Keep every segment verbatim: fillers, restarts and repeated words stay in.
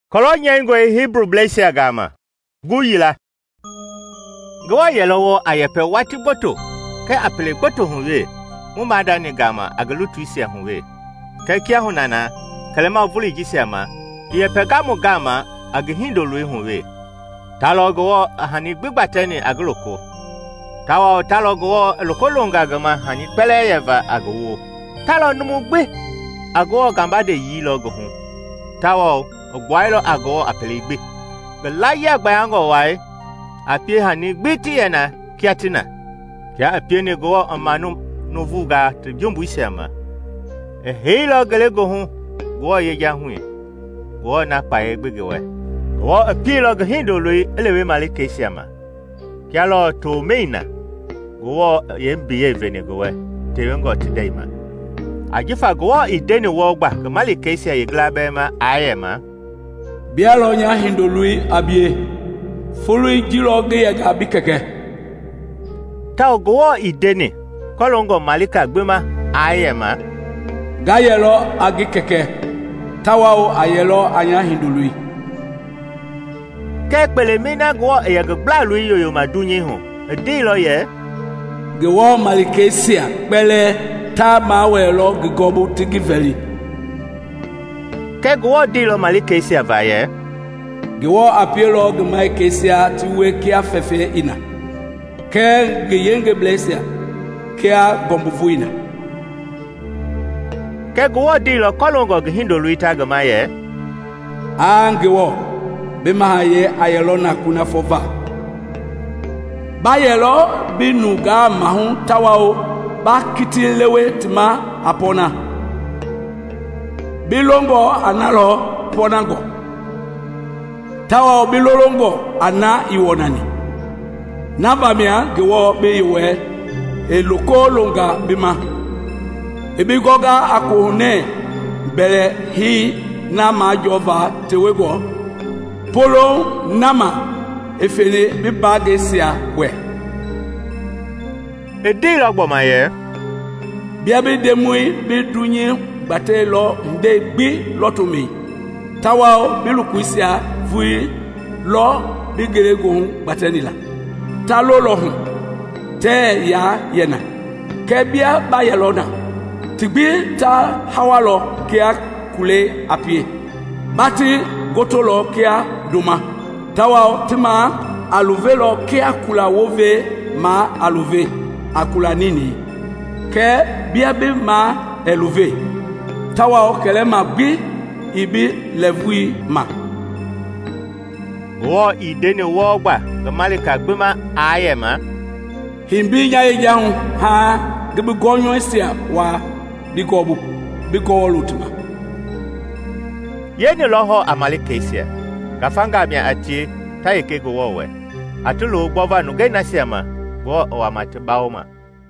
Kolo nyengo Hebrew blesia gama. Guyila. Gwa yelowo ayepe wati boto. Ke apele boto hunwe. Mumada ni gama agalutu isi hunwe. Ke kia hunana. Kalema vuli jisi ama. Yepe gamu gama agihindo lui hunwe. Talo gwa hani gbibateni aguloko. Tawa talo gwa lokolonga gama hani pele yeva agwo. Talo numu gbe. Agwo gamba de yi logo hun. Tawa ogwailo agwo apele gbe. Belaya gbayango wai. Apie hani gbiti yana kiatina. Kia apie ne go amanu novuga te jumbu isema. E hilo gele go hun. Go ye ja hu. Go na pa e gbege we. Go apie lo hindo lui elewe malike isema. Kia lo to meina. Go ye mbiye vene go we. Te wengo today ma. Ajifa go ideni wo gba ke malike isia ye glabe ma ayema. Bialo nya hindo lui abie. Fulu jiro ge ya gabi keke. Ta go ideni. Kolongo malika gbema ayema. Gayelo agi keke. Tawao ayelo anya hindului. Ke pele mina go e ga bla lu yoyo madunyi ho. E lo ye. Ge wo malikesia pele ta ma welo ge gobu tigiveli. Ke go di lo malikesia va ye. Ge wo apielo ge malikesia tiwe kia fefe ina. Ke ge yenge blesia kia gombufuina. Ke go di lo kolongo ge hindo luita ge maye. Ange wo be mahaye ayelo na kuna fova. Bayelo binuga mahun tawao ba kitilewe tima apona. Bilongo analo ponango. Tawao bilolongo ana iwonani. Nabamia gewo be iwe eloko longa bima. Ebigoga akuhune bele hi nama jova tewego. Polo nama efele bibage sia we. Edi logbo maye. Biabe demui bidunyi bate lo nde gbi lotumi. Tawa bilukuisia vui lo bigeregun batenila. Talo lo hun. Te ya yena. Kebia bayelona. Tigbi ta hawalo kia kule apie. Bati gotolo kia duma. Tawa tima aluvelo kia kula wove ma aluve. Akula nini. Ke biabe ma eluve. Tawa kele ma bi ibi levui ma. Wo idene wo gba ke malika gbema ayema. Himbi nya ye jahun ha gebe gonyo esia wa bikobu biko lutuma. Yeni loho amalikesia. Kafanga mi atie tayeke go wowe. Atulo gbova no gena siama go o amate baoma.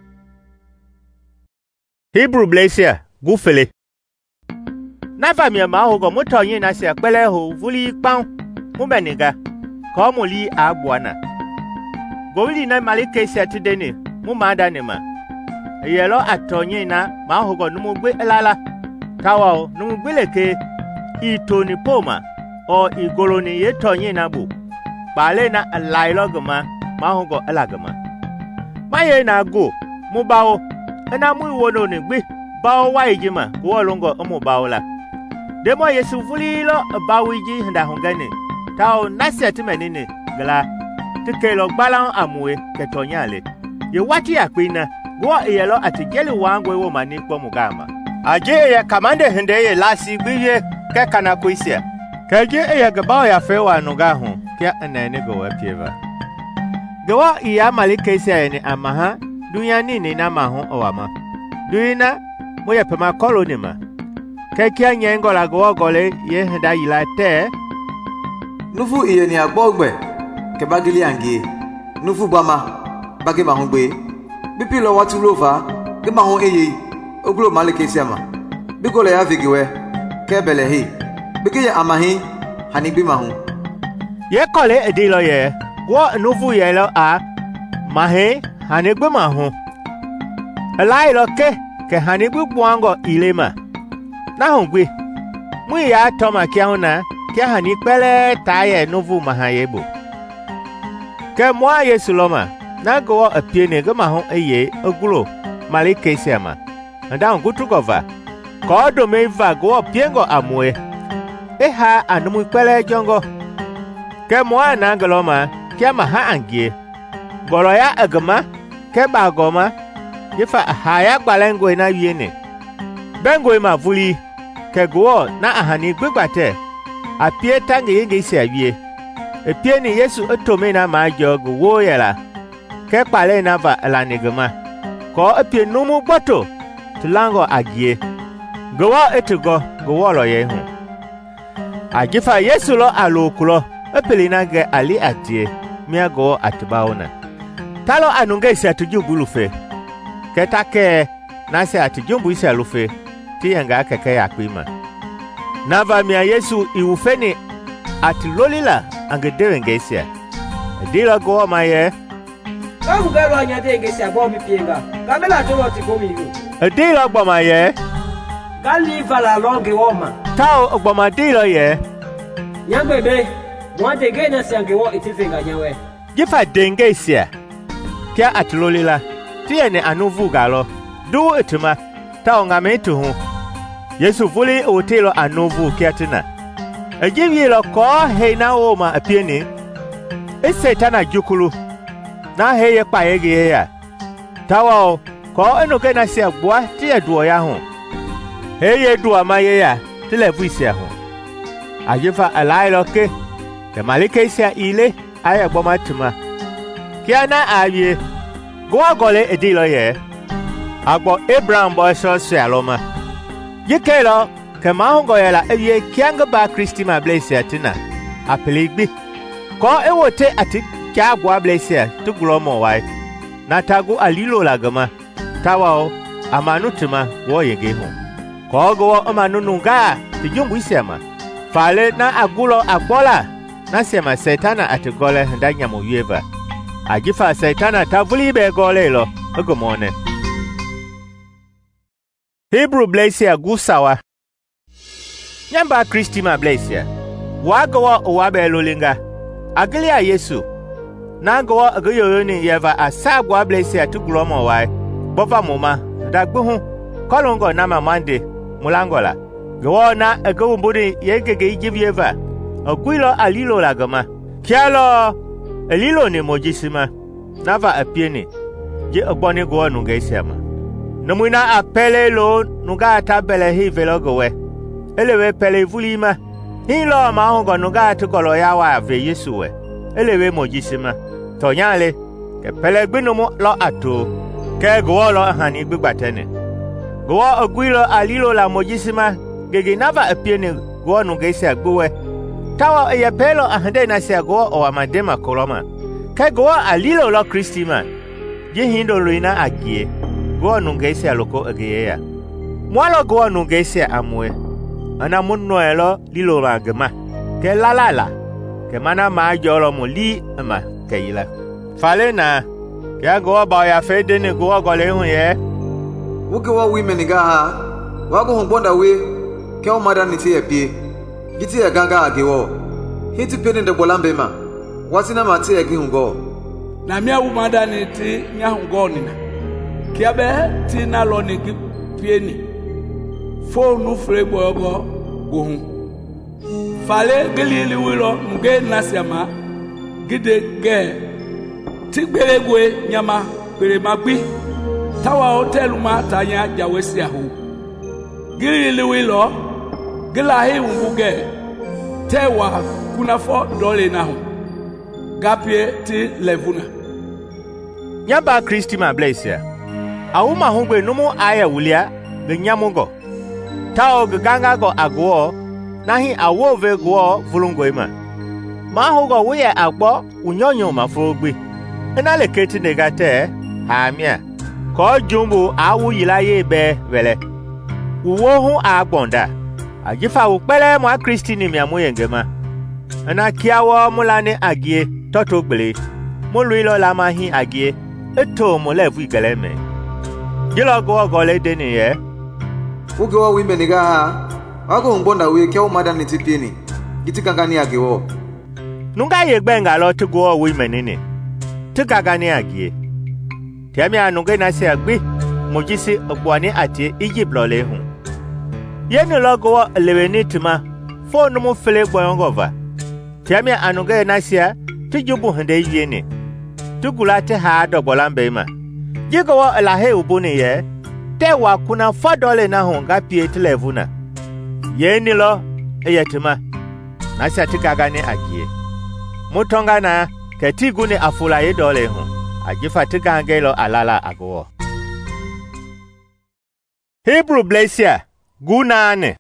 Hebrew blesia gufele. Nafa mi ma ho go moto yin na sia pele ho vuli pan. Mubeniga ko moli agbuana. Gowili na malikesia tidene mu mada ne ma. Yelo atonye na ma ho go numu gbe elala. Tawa numu gbeleke itoni poma o igoloni ye tonye na bu. Bale na alailogma ma ho go elagma. Maye na go mu bawo na mu wono ne gbe bawo wa ejima wo longo mu bawo la. Demo yesu vulilo bawiji nda hongane. Tao nasiati menene gala tikelo gbalan amue ketonyale. Ye wati akpina go yelo atigeli wangwe wo mani kpo mugama. Aje ye kamande hende ye lasi gbiye ke kana kuisia. Kaje ye gaba ya fewa nuga hu kia enene go wapieva. Gewa iya malikesia ni amaha dunya nini na mahu owama. Duina moye pema kolonima. Kekia nyengo la go gole ye henda yila te. Nufu iye ni agbogbe ke bagili angie. Nufu bama bagi mahungbe. Bipi lo watu lova ke mahun eye oglo malikesia ma. Biko le ya vigiwe ke belehi. Biki ya amahi hanigbi mahun. Ye kole edilo ye. Wo nufu ye lo a mahe hanigbi mahun. Elai lo ke ke hanigbi buango ilema. Na hungwe. Mu ya toma kia una kia hani pele taye novu mahayebo ke mwa Yesu loma na go apie ne gama ho eye ogulo malike siama nda ngutugova ko do meva go piengo amwe e ha anumu pele jongo ke mwa na galoma kia maha angie goro ya agama ke ba goma yefa haya gbalengo na wiene bengo ma vuli ke go na ahani gbegbate apie tange yenge isi awie epie ni Yesu etome na ma jogo wo yela ke pale na va la negama ko epie numu gboto tulango agie gowo etugo gowo lo ye hu ajifa Yesu lo alokulo epeli na ge ali atie mia go atbaona talo anunge isi atujubulufe ke take na se atujumbu isi alufe ti yanga keke yakwima nava mia Yesu iufeni atilolila angedewengesia dila go maye kamu galo anya dengesia bo mi pienga kamela to ti ko mi dila gbo maye gali vala longe woma tao gbo ma dila ye nyambebe mwante gena siange wo itifenga nyawe jifa dengesia kia atilolila tiene anuvu galo du etuma tao ngame tu hu Yesu vuli otelo anovu kiatina ejivi lo ko heina oma apieni e setana jukulu na heye pa yege ya tawo ko enoke na se agboa ti eduo ya ho heye duo maye ya tile vuisia ho ajifa alailo ke ke malike sia ile aya gboma tuma kiana awie go gole edilo ye agbo Abraham boy so se aloma yikelo ke mahongo yela ewie kianga ba Kristi ma blessea tina apeligbi ko ewote ati kya gwa blessea tu glomo wai na tagu alilo lagama tawao amanutuma wo yege ho ko go amanununga tijumbu isema fale na agulo agbola na sema setana atigole ndanya mo yeva agifa setana tavuli be gole lo ogomone Hebrew blessea gusawa nyamba Kristi ma blessea wagawa owabe lolinga agilia Yesu nangawa agayoyo ni yeva asagwa blessea tu glomo wai bova moma dagbuhu kolongo na mamande mulangola gwo na agawumburi yegege ijivieva ogwilo alilo lagama kialo elilo ni mojisima nava apieni je ogboni gwo nungeisiama Numuna apele lo nuga tabele hi velogowe. Elewe pele vulima. Hilo mahongo nuga tukolo yawa ve Yesuwe. Elewe mojisima. Tonyale. Ke pele gbinumu lo ato. Ke gwo lo hani gbigbatene. Gwo ogwilo alilo la mojisima. Gege nava apieni gwo nungesi agbuwe. Tawa eye pelo ahande na se gwo o amadema koloma. Ke gwo alilo lo Kristima. Jihindo luina agie. Go nungesi aloko ageya mwalo go nungesi amwe ana munno elo lilo ragema ke lalala ke mana ma jolo mo li ama keila falena ke go ba ya fede ne go go le hun ye wuke wa women ga ha wa go bonda we ke o madani ti epie giti e ganga agewo hiti pene de bolambe ma wasina ma ti e gi hun go na mia wu madani ti nya hun go ni na kiabe ti na lo ni pieni fo nu fre bogo gohun fale gelili wilo nge nasiama gide ge ti gbelegwe nyama pere magbi tawa hotel ma tanya jawesi ahu gelili wilo gelahi unguge tewa kuna fo dole na hu gapie ti levuna nyaba Kristi ma blessia Auma hungwe numu aya wulia genyamungo tao ganga go agwo nahi awove gwo vulungoima ma hugo wiye agbo unyonyo mafrogbi ena leketi negate hamia ko jumbu awu yilaye be wele uwo hu agbonda ajifa upele mo Kristi ni miamu yengema ena kiawo mulane agie totogbele muluilo lamahi agie eto mo levu igeleme Jilo go go le deni ye. Uge wa women ga ha. Wago ngbonda we ke o madani ti pieni. gitikangani agewo. Nunga ye gbenga lo to go wi menini. Tikagani agie. Tiami anunga na se agbi. Mojisi ogwani ati Egypt lo le hun. Yeni lo go leweni tima. Fo no mo fele boyongova. Tiami anunga na se tijubu hande yeni. Tugula te ha dobolambe ma. Jigo wa la he ubuni ye. Te wa kuna fadole na honga pie televuna. Yeni lo eyetima. Nasa tikagani agie. Mutonga na ketigu ni afula ye dole hun. Ajifa tikangelo alala ago. Hebrew Blasia Gunane.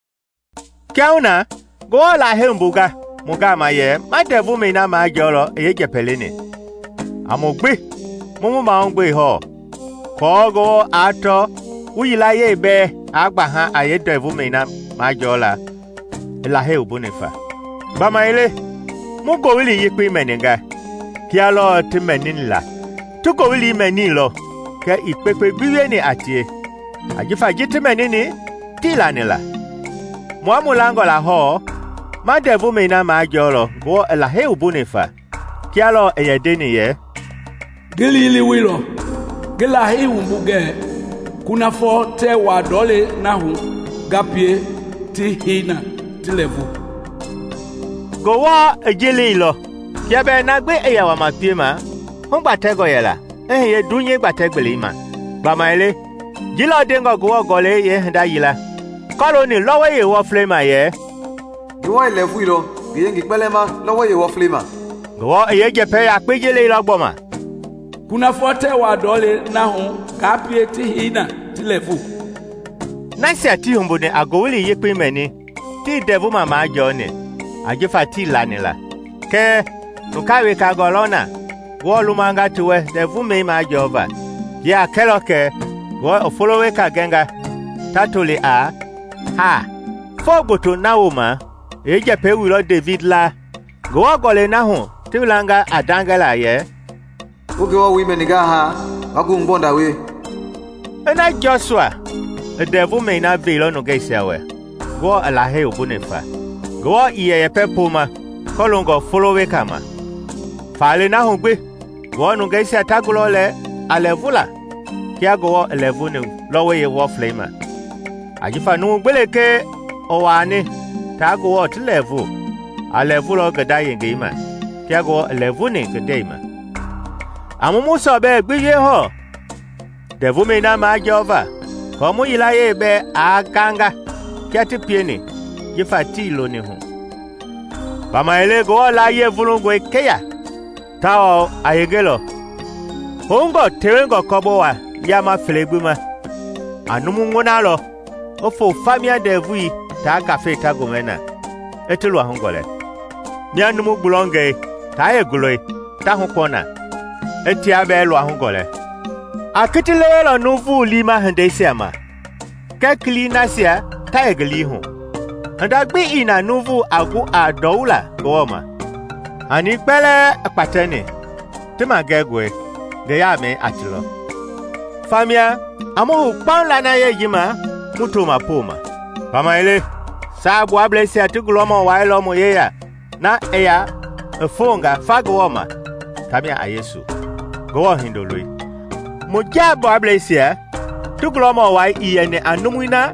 Kauna go la he mbuga. Muga ma ye ma devu me na ma jolo eje pelini. Amogbe mumu ma ngbe ho. Ko go ato uyila ye be agba ha aye devu me na ma jola. La he ubunifa. Bama ile mugo wili yikwi meninga. Kia lo ti meninla. Tuko wili menilo. Ke ipepe biwe ni atie. Ajifa jiti menini tila nila. Mwamu lango la ho. Ma devu me na ma jolo go la he ubunifa. Kia lo eyedeni ye. Gili ili wilo. Gila hii umbuge. Kuna fo te wa dole na hu. Gapie ti hina ti levu. Go wa ejili ilo. Kia be na gbe eya wa mapie ma. Hong batego yela. Eh ye dunye bategbele ma. Bama ile. Jila dengo go gole ye handa yila. Koloni lowe ye wo flema ye. Go levu ilo. Giyengi pelema lowe ye wo flema. Go ye je pe apejele ilo gboma. Kuna fote wa dole na hu kapie ti hina ti levu. Nasi ati humbu ne agowili yekwe meni. Ti devu mama ajone. Ajifa ti lanila. Ke nukawe kagolona. Go lumanga tuwe devu me ma ajova. Ya keloke. Go ofolowe kagenga. Tatuli a. Ha. Fogoto na uma. Eje pe wilo David la. Go gole na hu. Tiwilanga adangala ye. Uge wa wi meniga ha. Wagu mbonda we. Ena Joshua. The devil may not be alone against our. Go a la he ubunifa. Go ye a pepuma. Colongo follow we kama. Fale na hungwe. Go no gaisi atagulole a levula. Kia go a levunu lower ye war flamer. Ajifa no beleke owane. Tago at level. A levulo gadayin gamer. Kia go a levuni gadama. Amumu sobe gbiye ho. Devil may not my jova. Komu ila ye be aganga kiati pieni yifati lo ni hu. Bama ele go la ye vulungo ekeya. Tao ayegelo. Hongo tewengo kobo wa yama flegbuma. Anumu ngona lo. Ofo famia devui ta kafe ta gomena. Etulu ahongole. Mi anumu bulonge ta eguloi ta hunkona. Eti abe lo ahongole. Akitile lo nuvu lima hende siama. Kekli nasia ta egli hu. Ndagbi ina nuvu agu adoula goma. Ani pele patene. Tema gegwe de ya me atilo. Famia amu kpaula na ye yima mutuma poma. Pama ile sabu ablesi atigulomo wa ilomo yeya na eya efonga fagwoma tamia ayesu. Go hindolui. Mujabo ablesia tukulomo wa iyene anumuina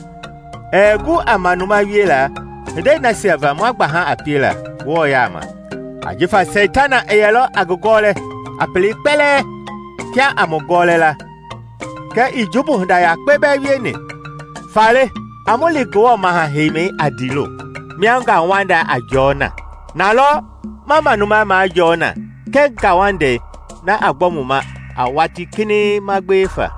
egu amanuma wiela de na siava mwagba ha apila wo yama ajifa satana eyelo agogole apeli pele kya amogole la ka ijubu hunda ya pebe wiene fale amuli go maha heme adilo mianga wanda ajona nalo mama numa ma ajona ke kawande na agbomuma awati kini magbefa.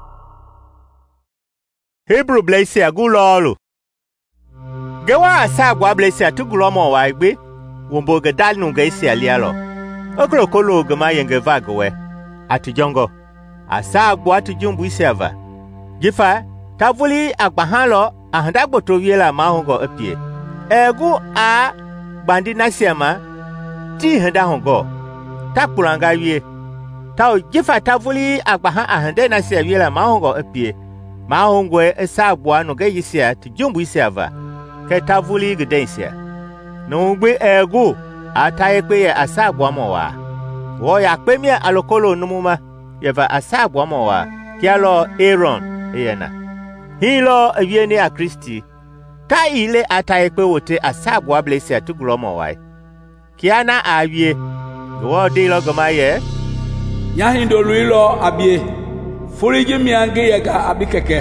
Hebrew Blasia gulolu. Gewa asa gwa Blasia tugulomo wa igbe. Wombo gedal nunga isi alialo. Okro kolo gema yenge vagwe. Atijongo. Asa gwa tujumbu isi ava. Gifa tavuli agbahalo ahandagbo towiela mahongo epie. Egu a bandi nasiama ti henda hongo. Tapuranga wie. Tau jifa tavuli agbaha ahande na sia wiela mahongo epie. Mahongwe esa bua no ge yisia ti jumbu isiava. Ke tavuli gedensia. nungbe egu ataye pe ye asagwa mowa wo ya pe mi alokolo numuma ye va asagwa mowa kialo Aaron eyena hilo avieni a Kristi ta ile ataye pe wote asagwa blesi atugulo mowa kiana avie wo de lo gomaye nyahindo luilo abie furiji miange yega abikeke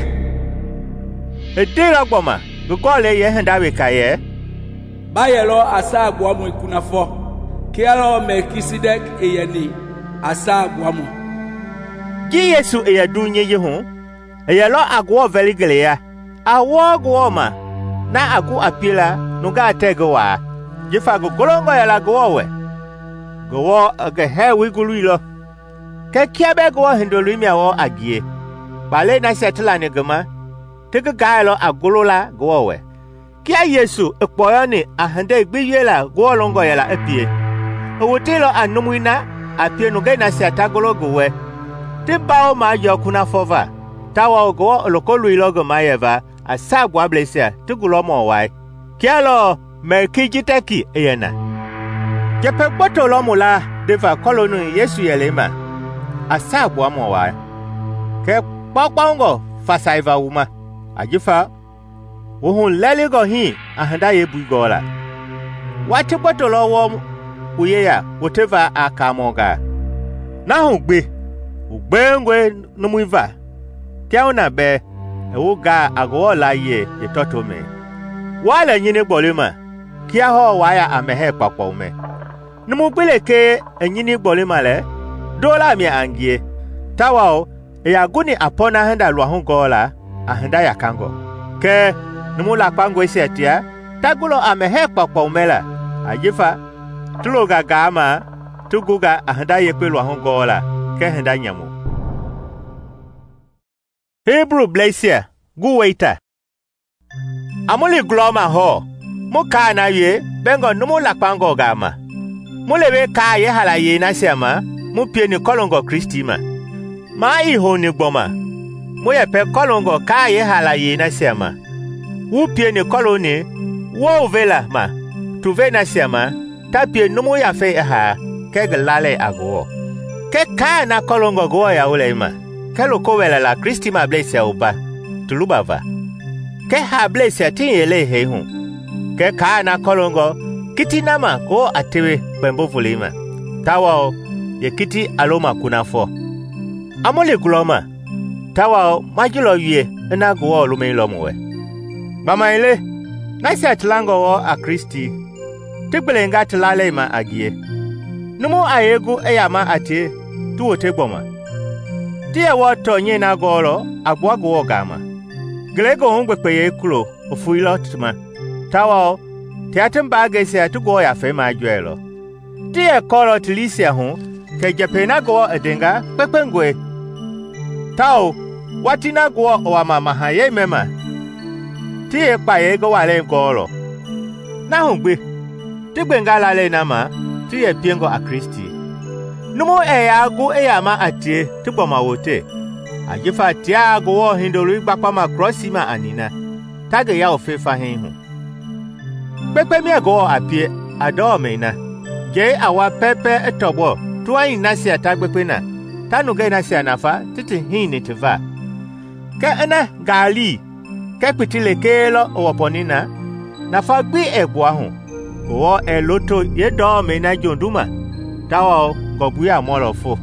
edira gboma gukole ye handa we kaye bayelo asagwa mu ikunafo kialo Melkisedek eyeni asagwa mu gi Yesu eyadunye yehu eyelo agwo veligeleya awo gwoma na agu apila nuga ategowa jifa gogolongo yala gwowe gwo agahe wiguluilo ke kiabe gwo hindolu miawo agie bale na setla ne gama tege gaelo agolola gwowe kia Yesu ekpoyo ni ahande igbiyela gwo longo yala apie owotelo anumuina apie nuga na setagolo gwe tibao ma yokuna fova tawa gwo lokolu ilogo mayeva asagwa blesia tugulo mo wai kialo Melkisedeki eyena jepe boto lomula deva kolonu Yesu yelema asagwa mo wai ke pokpongo fasaiva uma ajifa wohun leligo hi ahanda yebugola wati boto lowo uyeya woteva akamoga na hugbe ugbengwe numuiva tiauna be ewuga agwola ye yetotome wala nyine gbolema kia ho waya amehe papo me numubile ke enyini gbolema le dola mi angie tawao ya guni apona handa luahun gola ahanda ya kango ke numula pango setia tagulo amehe papo mela ajifa tuloga gama tuguga ahanda ye pe luahun gola ke handa nyamu Hebrew Blasia guwaita amuli gloma ho muka na ye bengo numu lakpango gama mulewe ka ye hala ye na sema mupie ni kolongo Kristima ma iho ni gboma muye pe kolongo ka ye hala ye na sema upie ni koloni wo vela ma tuve na sema tapie numu ya fe ha keglale agwo ke ka na kolongo go ya ulema kelo kowela la Kristima Blasia uba tulubava ke ha Blasia tinyele hehu ke ka na kolongo kiti nama ko atewe bembo vulima tawao ye kiti aloma kunafo amole gloma tawao majulo yue na gwo lume lomwe mama ile nasi atlango wo a Kristi tibbelenga tlale ma agie numu ayegu eyama ate tuwote gboma tie woto nye na goro agwa gwo gama glego hungwe peye kulo ofuilo tuma tawao tiatem bagese atugo ya fe majuelo tie koro tilisia hu ke japena go edenga pepengwe tao watina go wa mama haye mema tie paye go wale goro na hungwe tigbenga lale na ma tie piengo a Kristi numo eya go eyama atie tiboma wote ajifa tia go hindolu gbapa ma crossima anina tage ya ofefa hen pepe mi go apie ado mena je awa pepe etobo tuai nasi atagbepe na tanu ge nasi anafa titi hin tiva ke ena gali ke pitile kelo owoponina na fa gbi egbo ahu wo eloto ye do mena jonduma tawo gobu ya molofo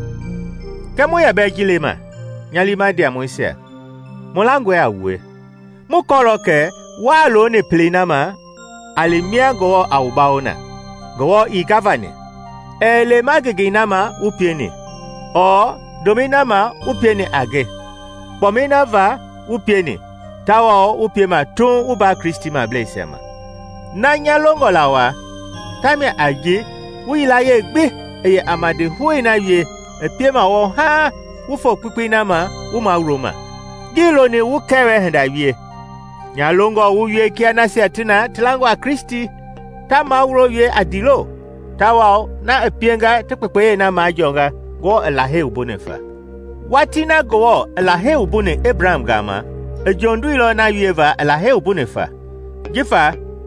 ke mo ya be gilema nyalima dia mo sia molango ya we mo koroke wa lo ne plinama alimia go aubaona go i gavane ele magiginama upieni o dominama upieni age pominava upieni tawo upiema tun uba Kristima Blesema nanya longolawa tamia age wilaye gbe eye amade huina ye epiema wo ha ufo pipinama uma roma gilo ni wukewe henda wie nyalongo uye kiana siatina tilango a Kristi tama uro ye adilo tawao na epienga tekpekpe na majonga go elahe ubonefa watina go elahe ubone Abraham gama ejondu ilo na yueva elahe ubonefa jifa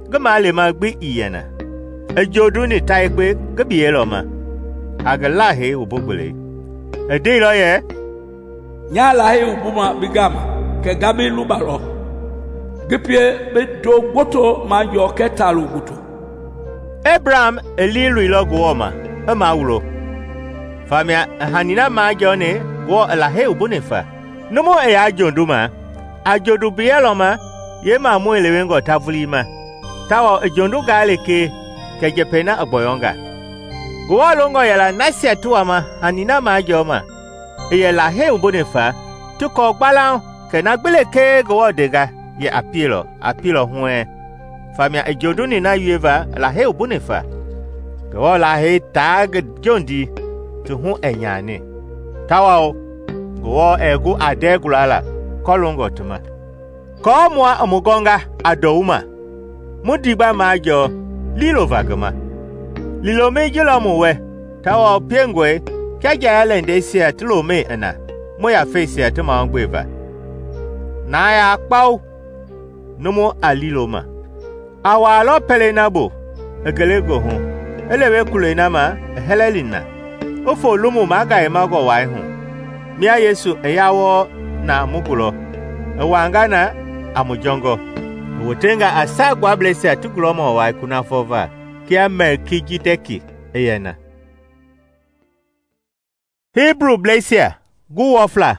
gama le ma gbi iyena ejodu ni tai gbe gebi elo ma agala he ubogbele ede lo ye nya la he ubuma bigama ke gabe lubalo gepie be do goto ma yo ketalu guto Abraham elilu ilogo oma ama ulo famia hanina ma jone go la he ubunefa numo e ajodu ma ajodu bielo ma ye ma mu elewengo tavuli ma tawo ejondu gale ke kejepena agboyonga go longo yala nasia tuama hanina ma joma e la he ubunefa tuko gbala ke na gbele ke go dega ye apilo apilo hue famia ejodu ni na yueva la he ubunefa go la he tag jondi tu hu enyane tawo go egu adegulala kolongo tuma ko mwa omugonga adouma mudigba majo lilo vagama lilo mejilo muwe tawo pengwe kaja yale ndesia tulome ana moya face ya tuma ngweva na ya pau numo aliloma awalo pele nabo egelego hu elewe kule na ma helelina ofo lumu maga e mago wai hu mia Yesu eyawo na mugulo ewangana amujongo wotenga asagwa blese atukulomo wai kuna fova kia Melkizedeki eyena Hebrew blese guwofla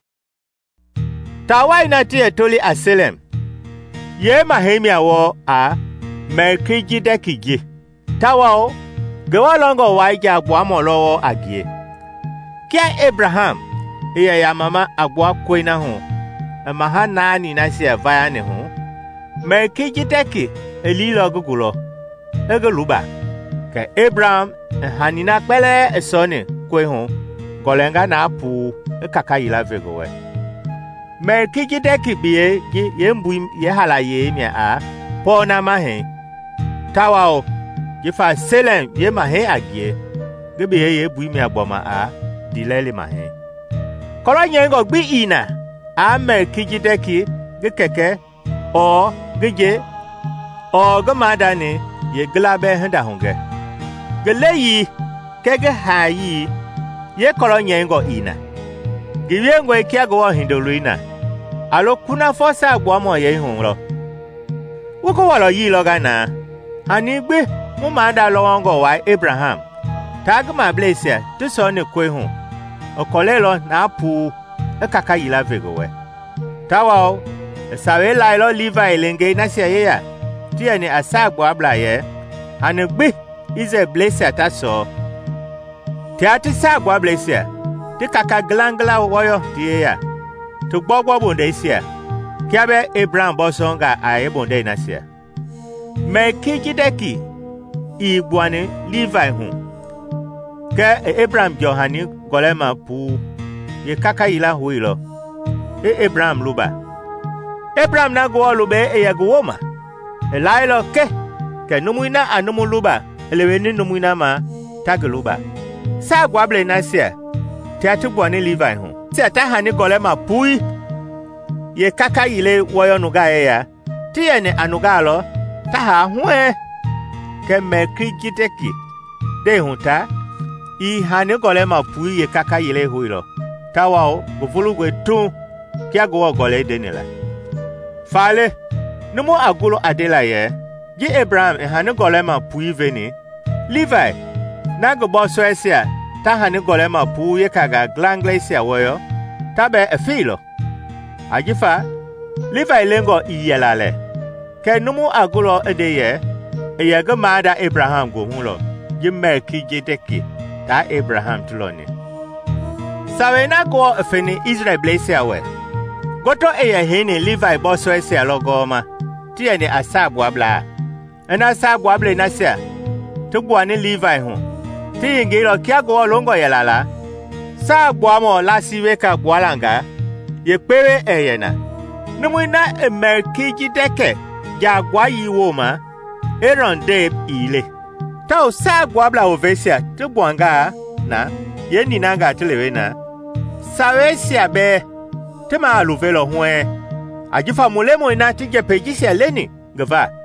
tawai na tie toli aselem ye mahemia wo a Melkizedeki ji tawao gewalongo wai agbo amolowo agie kia Abraham iya ya mama agbo kwena ho maha nani na se vaya ne ho Melkizedeki elilo gugulo egeluba ke Abraham hanina pele esone kwe ho golenga na pu ekaka yila vegowe Melkizedeki biye ye mbu ye halaye mi a pona mahe tawao jifa Selem ye mahe agie gebe ye bu mi agboma a dilele mahe kolo nyengo gbi ina a Melkizedeki ge keke o geje o gamada ne ye glabe handa honge geleyi kege hayi ye kolo nyengo ina giwe ngwe kiago hindoluina alo kuna fosa agbomo ye hunro wuko walo yi logana ani gbe mu ma da lowongo wa Abraham tagma blesse to so ne kwe hu okolelo na pu ekaka yila vegowe tawo sawe lailo Levi lenge na se ya tie ni asagbo ablaye ani gbe ize blesse ta so tiati sagbo blesse ti kaka glangla woyo tie ya to gbogbo bonde sia kiabe Abraham bosonga a bonde na sia Melkizedeki igwane Levi hu ke Abraham johani golema pu ye kaka ila huilo e Abraham luba Abraham na go lube e yagwoma e lailo ke ke numuina anumu luba eleweni numuina ma tagluba sa gwable na sia tiatu bwani Levi hu tia ta hani golema pui ye kaka ile woyo nuga ya tie ne anugalo ta ha hue ke Melkizedeki de hunta i hani golema pui ye kaka ile huilo tawao gufulugwe tu kia go gole denila fale numo agulo adela ye ji Abraham e hani golema pui veni Levi na go boso esia ta hani golema pui ye kaga glanglesia woyo tabe efilo ajifa Levi lengo iyelale ke numu agulo edeye eyega mada Abraham go hulo ji Melkizedeki ta Abraham tuloni sawe na go efeni Israel blesse awe goto eye hene Levi boso ese alogoma tie ni asabu abla ena asabu abla na sia tugbo ni Levi hu ti ngiro kia go longo yelala sa gboamo lasiwe ka gboalanga ye pere eyena numina Melkizedeki jagwa yiwo ma Aaron de ile ta sa gwabla ovesia tugwanga na ye ninanga telewe na sawesia be tema aluvelo hwe ajifa mulemo ina tije pejisia leni gava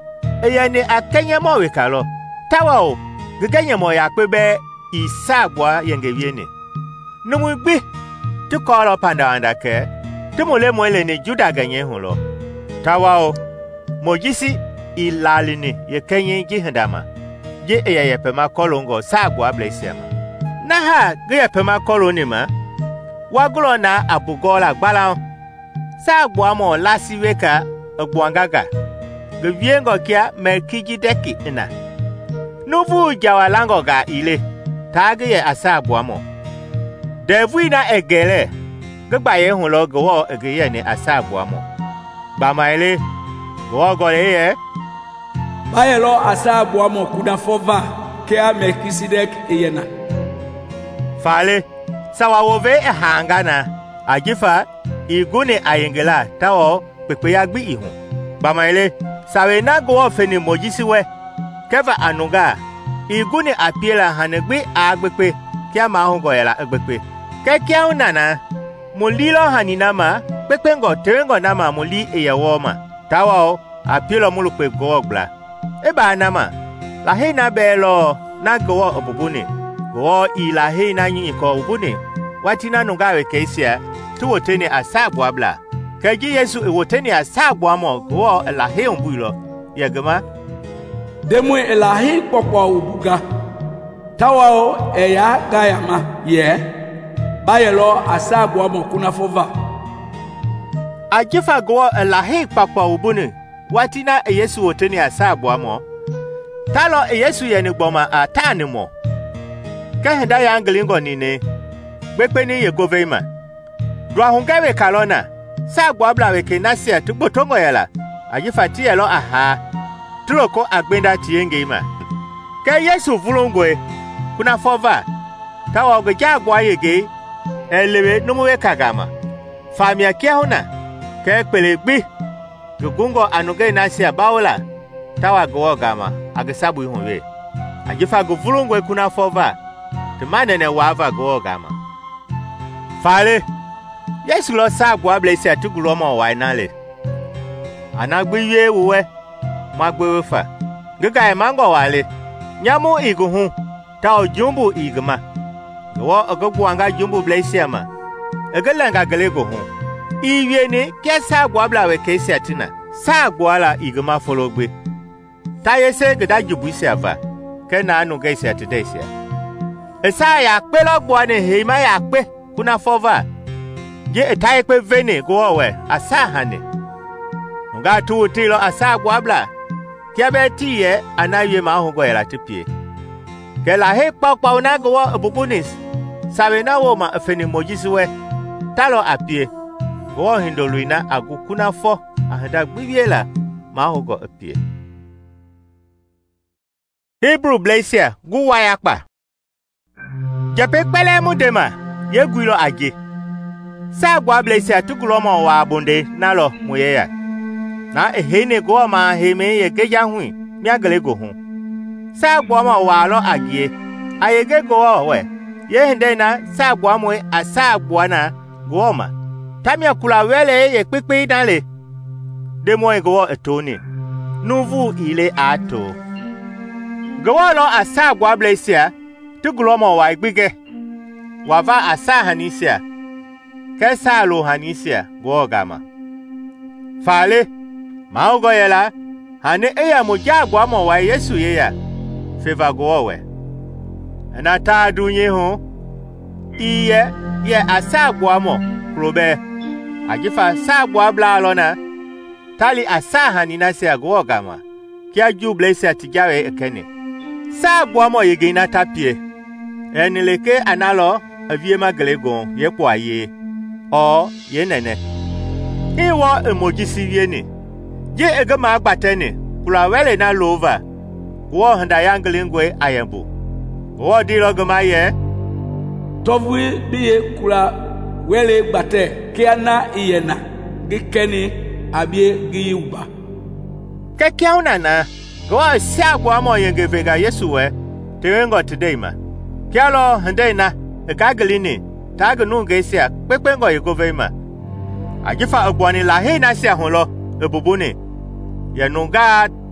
eyeni akenye mo wekalo tawa o gegenye mo ya pe be isagwa yengewieni numu gbi ti kolo panda anda ke ti mole mo le ni juda ganye hulo tawa o mojisi ilalini yekenye ji handama je eyeye pema kolongo sagwa blesiama na ha ge pema koloni ma wagulo na abugola gbala sagwa mo lasiweka ogwangaga geviengo kia Melkizedeki ina nuvu jawalango ga ile tage ye asagwa mo devuina egele gba ye hun lo gowo egeye ni asagwa mo ba maile gowo gole ye bayelo asagwa mo kuna fova kia Melkizedeki eyena fale sawa wove ehangana ajifa igune ayengela tawo pepe ya gbi ihun bamaile sawe na go feni mojisi we keva anuga igune apiela hanegbi agbepe kia ma hu goyela agbepe ke kia unana mulilo hanina ma pepe ngo terengo na ma muli eyewo ma tawo apielo mulupe go ogla eba na ma la hina belo na go obubuni go ila hina nyi ko obuni watina nuga we kesia tuwoteni asagwa abla kaji Yesu ewoteni asagwa mo go elahe ombuilo yegama demu elahe popo ubuga tawao eya gayama ye bayelo asagwa mo kuna fova ajifa go elahe popo ubuni watina Yesu woteni asagwa mo talo Yesu ye ni gboma atani mo kahenda ya anglingo nine gbepe ni yegoveima dwa hungawe kalona sagwa bla weke nasia tugbotongo yala ajifa ti yelo aha tuloko agbenda tiengeima ke Yesu vulongwe kuna fova tawa oge jagwa yege elewe numuwe kagama famia kia huna ke pelegbi gugungo anuge nasia baola tawa go gama agesabu ihunwe ajifa go vulongwe kuna fova temane ne wava go gama fale Yesu lo sagwa blesi atugulo mo wainale anagbiye wuwe magbewefa gega e mango wale nyamu iguhu ta ojumbu igma wo ogogwanga jumbu blesi ama egelanga gelego hu iwie ni ke sagwa bla we kesi atina sagwa la igma fologbe ta yese geda jubuisi ava ke na anu gesi atidesia esa ya pelogbo ni heima ya pe kuna fova je etai pe vene go we asahane nga tu tilo asagwa bla kiabe tiye anaye ma hu go yela tipie ke la he papa una go obubunis sabe na wo ma afeni mojisi we talo apie go hindoluina agukuna fo ahada gbibiela ma hu go apie Hebrew blasia gu wayakpa jape pele mudema yeguilo aje sagwa blesia tukulomo wa abunde nalo muyeya na ehene go ma heme ye geja hu miagele go hu sagwa ma wa lo agie ayege go we ye hende na sagwa mu asagwa na go ma tamia kula wele ye pepe dale de mo go etoni nuvu ile ato go lo asagwa blesia tukulomo wa igbige wava asahanisia kesa lo hanisia go gama fale maugo yela hane eya mujagwa mo wa Yesu yeya feva go we na ta dunye ho iye ye asagwa mo probe ajifa sagwa bla lona tali asahani na se go gama kia ju blesse atijawe ekene sagwa mo yege na tapie enileke analo avie maglego ye kwaye o ye nene iwo emojisi wieni je egama agbatene kula wele na lova wo handa yanglingwe ayembu wo dilo gama ye tovui biye kula wele gbate kiana iyena gikeni abie giyuba kekia unana go siagwa mo yengevega Yesu we tewengo today ma kialo handena egaglini tag nungesia pepengo yegovema ajifa ogwani la he na sia hunlo ebubuni ye nunga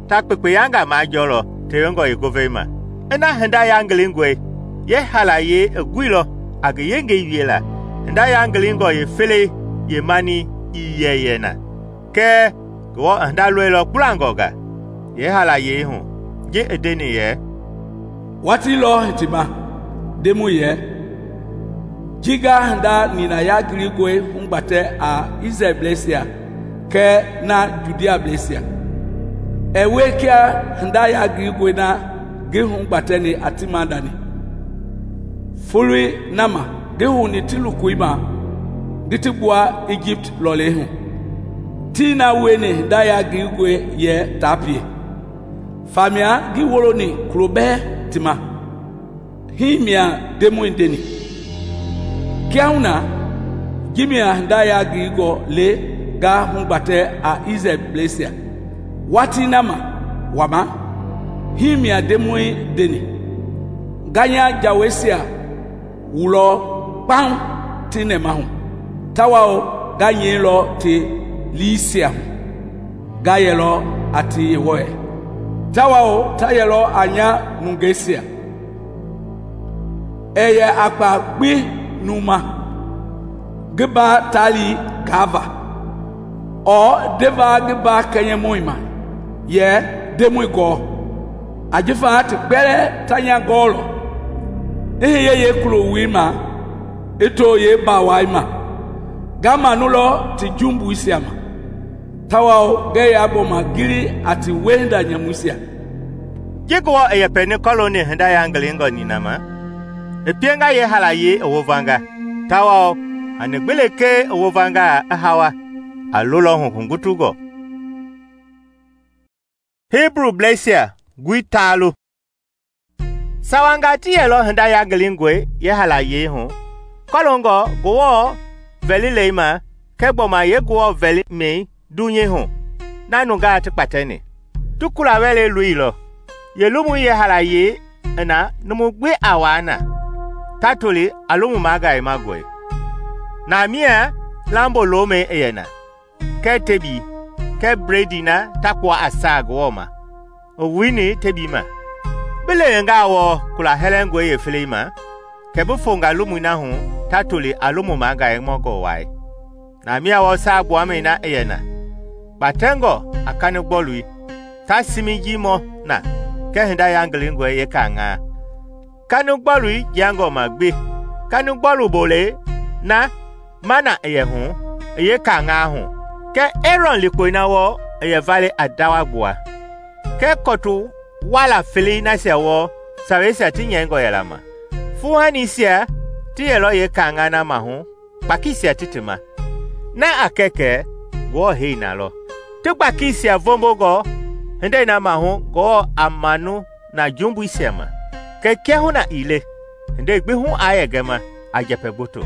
ta pepe yanga ma jolo te ngo igovema ena henda yanglingwe ye halaye eguilo age yenge yiela nda yanglingo ye fele ye mani iyeyena ke go nda lwelo kulangoga ye halaye hu je edeni ye wati lo hitima demu ye jiga nda nina ya grigwe ngbate a Israel blesia ke na Judea blesia ewe kia nda ya grigwe na gehu ngbate ni atimandani fulwi nama gehu ni tilukuima ditibwa Egypt lolehu tina weni nda ya grigwe ye tapie famia giwolo ni klobe tima himia demu indeni kiauna gimia ndaya gigo le ga hungbate a Israel blesia wati nama wama himia demu indeni ganya jawesia wulo pam tinemahu tawao ganye lo ti lisia gayelo ati woe tawao tayelo anya nungesia eye akpa gbe numa geba tali kava o deva geba kenye moima ye demu go ajifa ti gbere tanya golo ehe ye ye kuro wima eto ye ba waima gama nulo ti jumbu isiama tawao ge ya boma giri ati wenda nyamusia jiko eye pene koloni henda yanglingo ninama epienga ye halaye owovanga tawa anegbeleke owovanga ahawa alolo hungutugo Hebrew blesia guitalu sawanga tielo henda yanglingwe ye halaye hu kolongo gowo velileima keboma ye gowo veli me dunye hu nanuga atipatene tukula wele luilo yelumu ye halaye na numugwe awana tatoli alumu maga imagwe na mia lambo lome eyena ke tebi ke bredi na takwa asag woma owini tebi ma bele nga wo kula helengwe ye filima ke bufunga lumu na hu tatoli alumu maga imogo wai na mia wo sagbo amina eyena batengo akane gbolui tasimi jimo na ke hinda yanglingwe ye kanga kanu gbalu yango magbe kanu gbalu bole na mana eye hu eye kanga hu ke Aaron lipo na wo eye vale adawa gboa ke kotu wala fili na se wo sawesa tinyengo yelama fuhani sia tielo ye kanga na mahu pakisia titima na akeke go heina lo tu pakisia vombogo hende na mahu go amanu na jumbu isiama keke huna ile hende gbe hu ayegema ajepegboto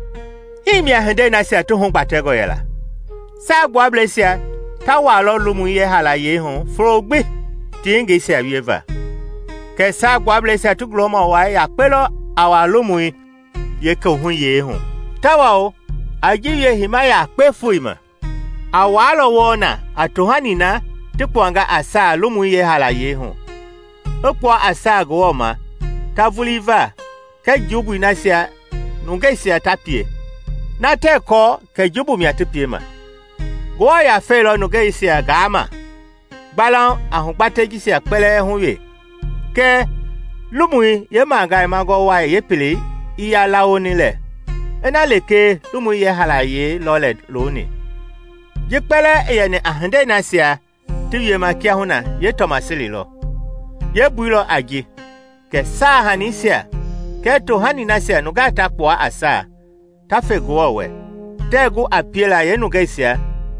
imia hende na sia to hu gbatego yela sa gbo ablesia tawa lo lumu ye halaye hu frogbe tinge sia wieva ke sa gbo ablesia tu gloma wa ya pelo awa lumu ye ko hu ye hu tawa o ajiye himaya pe fuima awalo wona atohani na tipwanga asa lumu ye halaye hu opo asa goma tavuliva ke jubu inasia nungesia tapie na teko ke jubu mi atipie ma go ya felo nungesia gama balan ahun patejisia pele hunwe ke lumu ye manga mago wa ye pele iya lawo nile ena leke lumu ye halaye lole loni je pele ye ne ahande nasia tiye makia huna ye tomasili lo ye builo aji ke saa hanisia ke to haninasia nugata kwa asa tafegowe tegu apiela ye nugesia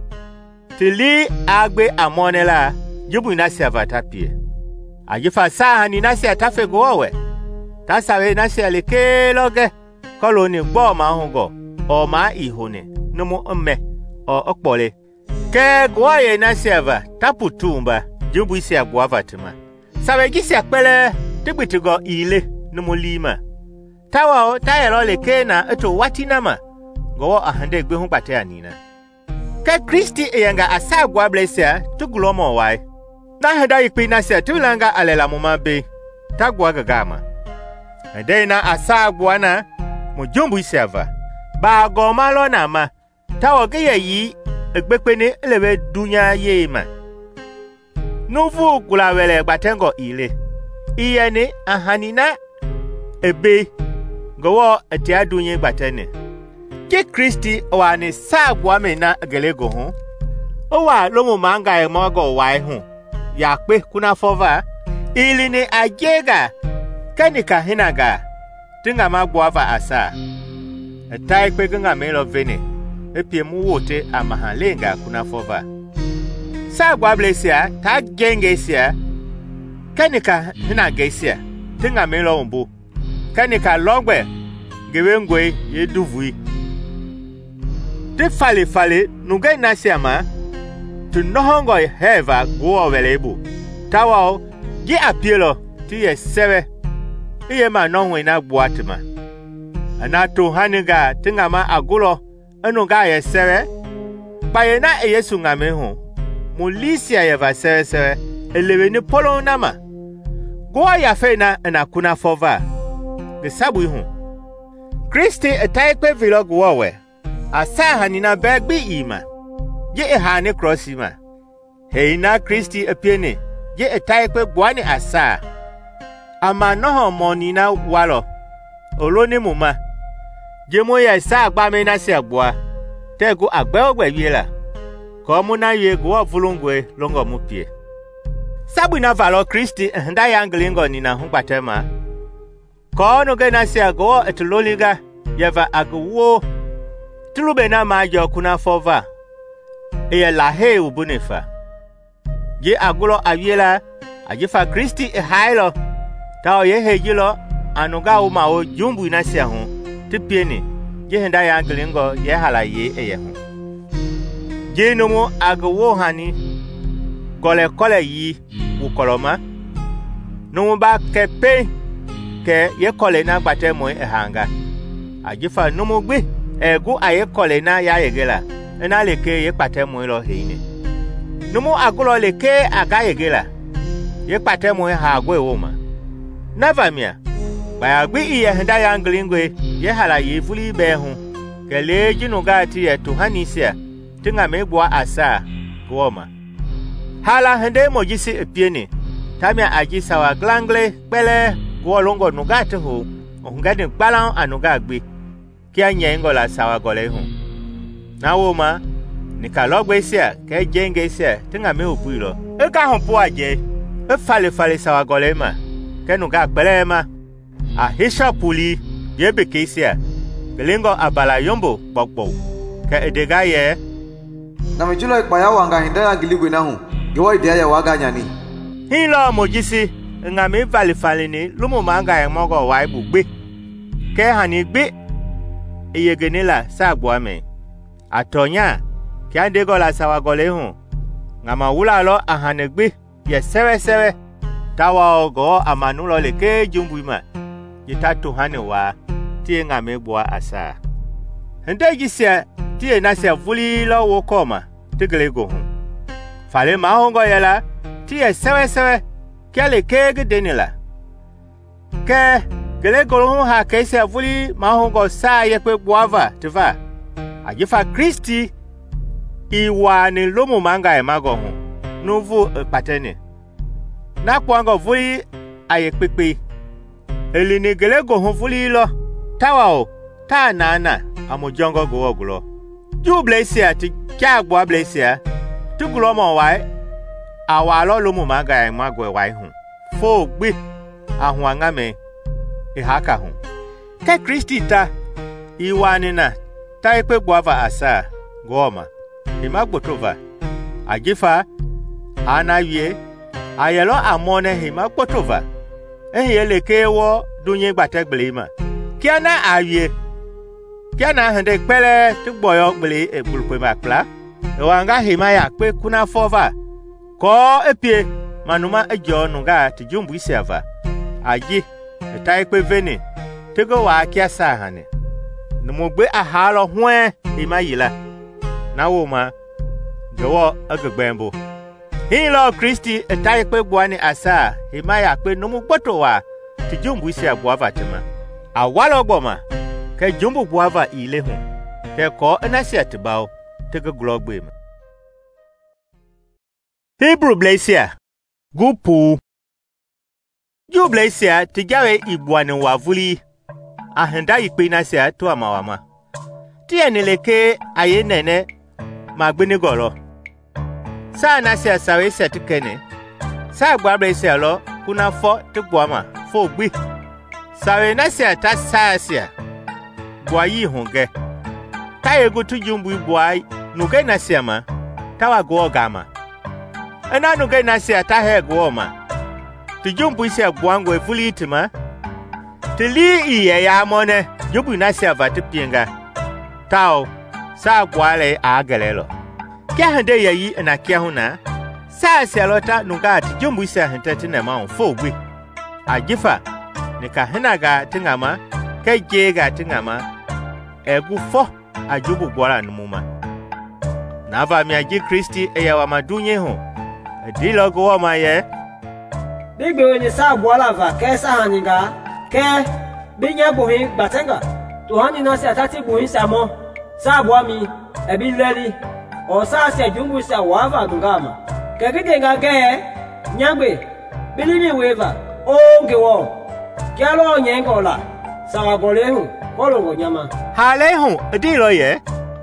tili agbe amonela jibu inasia vatapie ajifa saa haninasia tafegowe tasawe nasia leke loge koloni gbo ma hungo o ma ihone numu mme o okpole ke gwoye nasia va taputumba jibu isia gwavatuma sabe gisia pele tigbitigo ile numulima tawa tayelo leke na eto watinama gowo ahande gbe hu pate anina ke Kristi eyenga asagwa blesia tuglomo wai Na hada ikpi na se tulanga alela muma be tagwa gagama. Ade na asa agwa na mujumbu iseva. Ba goma lo na ma tawo ge yi egbepene elebe dunya ye ma. Nuvu gulawele gbatengo ile. Iyene ahanina ebe gowo ati adunye gbatene. Ke Kristi wa ni sagwa me na gelego ho. O wa lomo manga e mogo wa hu. Ya pe kuna fova ili ni ajega kanika hinaga tinga magwava asa. Etai pe gunga melo vene. Epie mu wote amahalenga kuna fova. Sagwa blesia ta gengesia kanika hinagesia tinga melo umbu. Kanika longwe gewengwe yeduvui. Te fale fale nugai nasiama tu nohongo heva guo welebu. Tawa gi apielo ti ye sewe. Iye ma nohwe na buatima. Anato haniga tinga ma agulo enu ga ye sewe. Paye na eyesu ngame hu. Mulisia ye va sewe sewe. Elewe ni polo nama. Guo ya fe na enakuna fova. Gesabu hu. Kristi etaikwe vilo guo we. Asa hanina begbi ima. Ye ehane crossima. Heina Kristi epiene. Ye etaikwe bwani asa. Ama noho monina walo. Olone muma. Je moya sa agba me na se agboa. Tego agbe ogbe wiela. Ko mu na ye go vulungwe longo mu pie. Sabu na valo Kristi nda yanglingo ni na hu patema. Ko no ge na se ago etuloliga yeva agwo. Tulube na majo kuna fova. Eye la he ubunefa. Ye agulo awiela. Ajifa Kristi e hailo. Tao ye hejilo. Anuga uma o jumbu inasia hu. Tipieni. Ye henda ya angelingo ye hala ye eye hu. Ye numu agwo hani. Gole kole yi ukoloma. Numu ba kepe. Ke ye kole na gbate mo e hanga. Ajifa numu gbi. Egu aye kole na ya yegela. Ena leke ye pate mo lo heine. Numu agulo leke aga yegela. Ye pate mo ha agwe woma. Navamia. Ba agbi iye henda ya anglingwe ye hala ye fuli be hu. Kele jinu gati ye tuhanisia. Tinga megwa asa woma. Hala hende mo jisi epiene. Tamia ajisa wa glangle pele gwo longo nugati hu. Ohungadi balan anuga agbi. Kia nyengo la sawa gole hu. Na woma nikalogwe sia ke jenge sia tinga me opuilo. E ka hompo aje. E fale fale sawa gole ma. Ke nuga pelema. A hisha puli ye beke sia. Gelingo abala yombo bokbo. Ke edega ye. Na mejulo ikpaya wanga hinda giligwe na hu. Gewa idea ya waga nyani. Hilo mojisi ngame fale fale ni lumu manga ya mogo wa ibu gbe. Ke hani gbe iyegenela sagwa me. Atonya kiandego la sawagole hu. Ngama wula lo ahanegbi ye sewe sewe. Tawa ogo amanulo leke jumbuima. Yitatu hane wa tie ngame bua asa. Hende jisia tie nase vuli lo wokoma tigelego hu. Fale mahongo yela tie sewe sewe kia leke gedenila. Ke gelego hu ha kese vuli mahongo saa yekwe buava tiva. Ajifa Kristi iwa ni lomu manga emago hu. Nuvu patene. Na kwango vuli ayekpepe. Eli ni gelego hu vuli lo. Tawa o. Ta nana. Amujongo go ogulo. Ju blesia ti kya gwa blesia. Tugulo mo wai. Awalo lomu manga emago wai hu. Fo gbi. Ahuanga me. Ihaka hu. Ke Kristi ta. Iwa ni na. Taikwe guava asa, goma, hima gbotova. Ajifa, anaye, ayelo amone hima gbotova. Ehi leke wo dunye gbate gblima. Kiana aye, kiana hende pele tukboyo gbli e bulkwe makla. Ewanga hima ya kwe kuna fova. Ko epie, manuma ejo nunga tijumbu isiava. Aji, taikwe vene, tego wa akia sahane. Numugbe ahalo hwe ima yila. Na woma gewo agbembo. Hilo Kristi etai pe bwani asa himaya pe numu boto wa ti jumbu sia bwava tema. Awalo gboma ke jumbu bwava ile hu. Ke ko enasia tibao te ke glogbe ma. Hebrew Blasia Gupu Ju Blasia ti jawe ibwani wavuli ahenda ikpe nasia to amawama. Ti eneleke aye nene magbini golo. Sa nasia sawe setikene. Sa gba Blasia lo kuna fo te gwama fo gbi. Sawe nasia ta sasia. Bwayi honge. Ta ego tu jumbu bwai nuge nasia ma. Tawa go gama. Ena nuge nasia ta he go ma. Ti jumbu sia bwango efuli itima. Ti li iye ya mone jubu nasia va te pienga. Tao sa gwale agalelo. Kia hande yayi na kia huna. Sa sialota nuga ti jumbu sia hentete na ma fo gbi. Ajifa nika hinaga tingama ke jega tingama egu fo ajubu gwala numuma. Nava mi aji Kristi eya wa madunye ho. Dilo go ma ye. Bigbe onye sa gwala va ke sa haniga ke binya buhi batenga. To hani na se atati buhi samo. Sa bwa mi ebi leli. O sa se jumbu sa wava dungama. Ke gidenga ge nyagbe bilimi weva o ngewo. Kialo nyengola sa golehu kolongo nyama. Halehu dilo ye.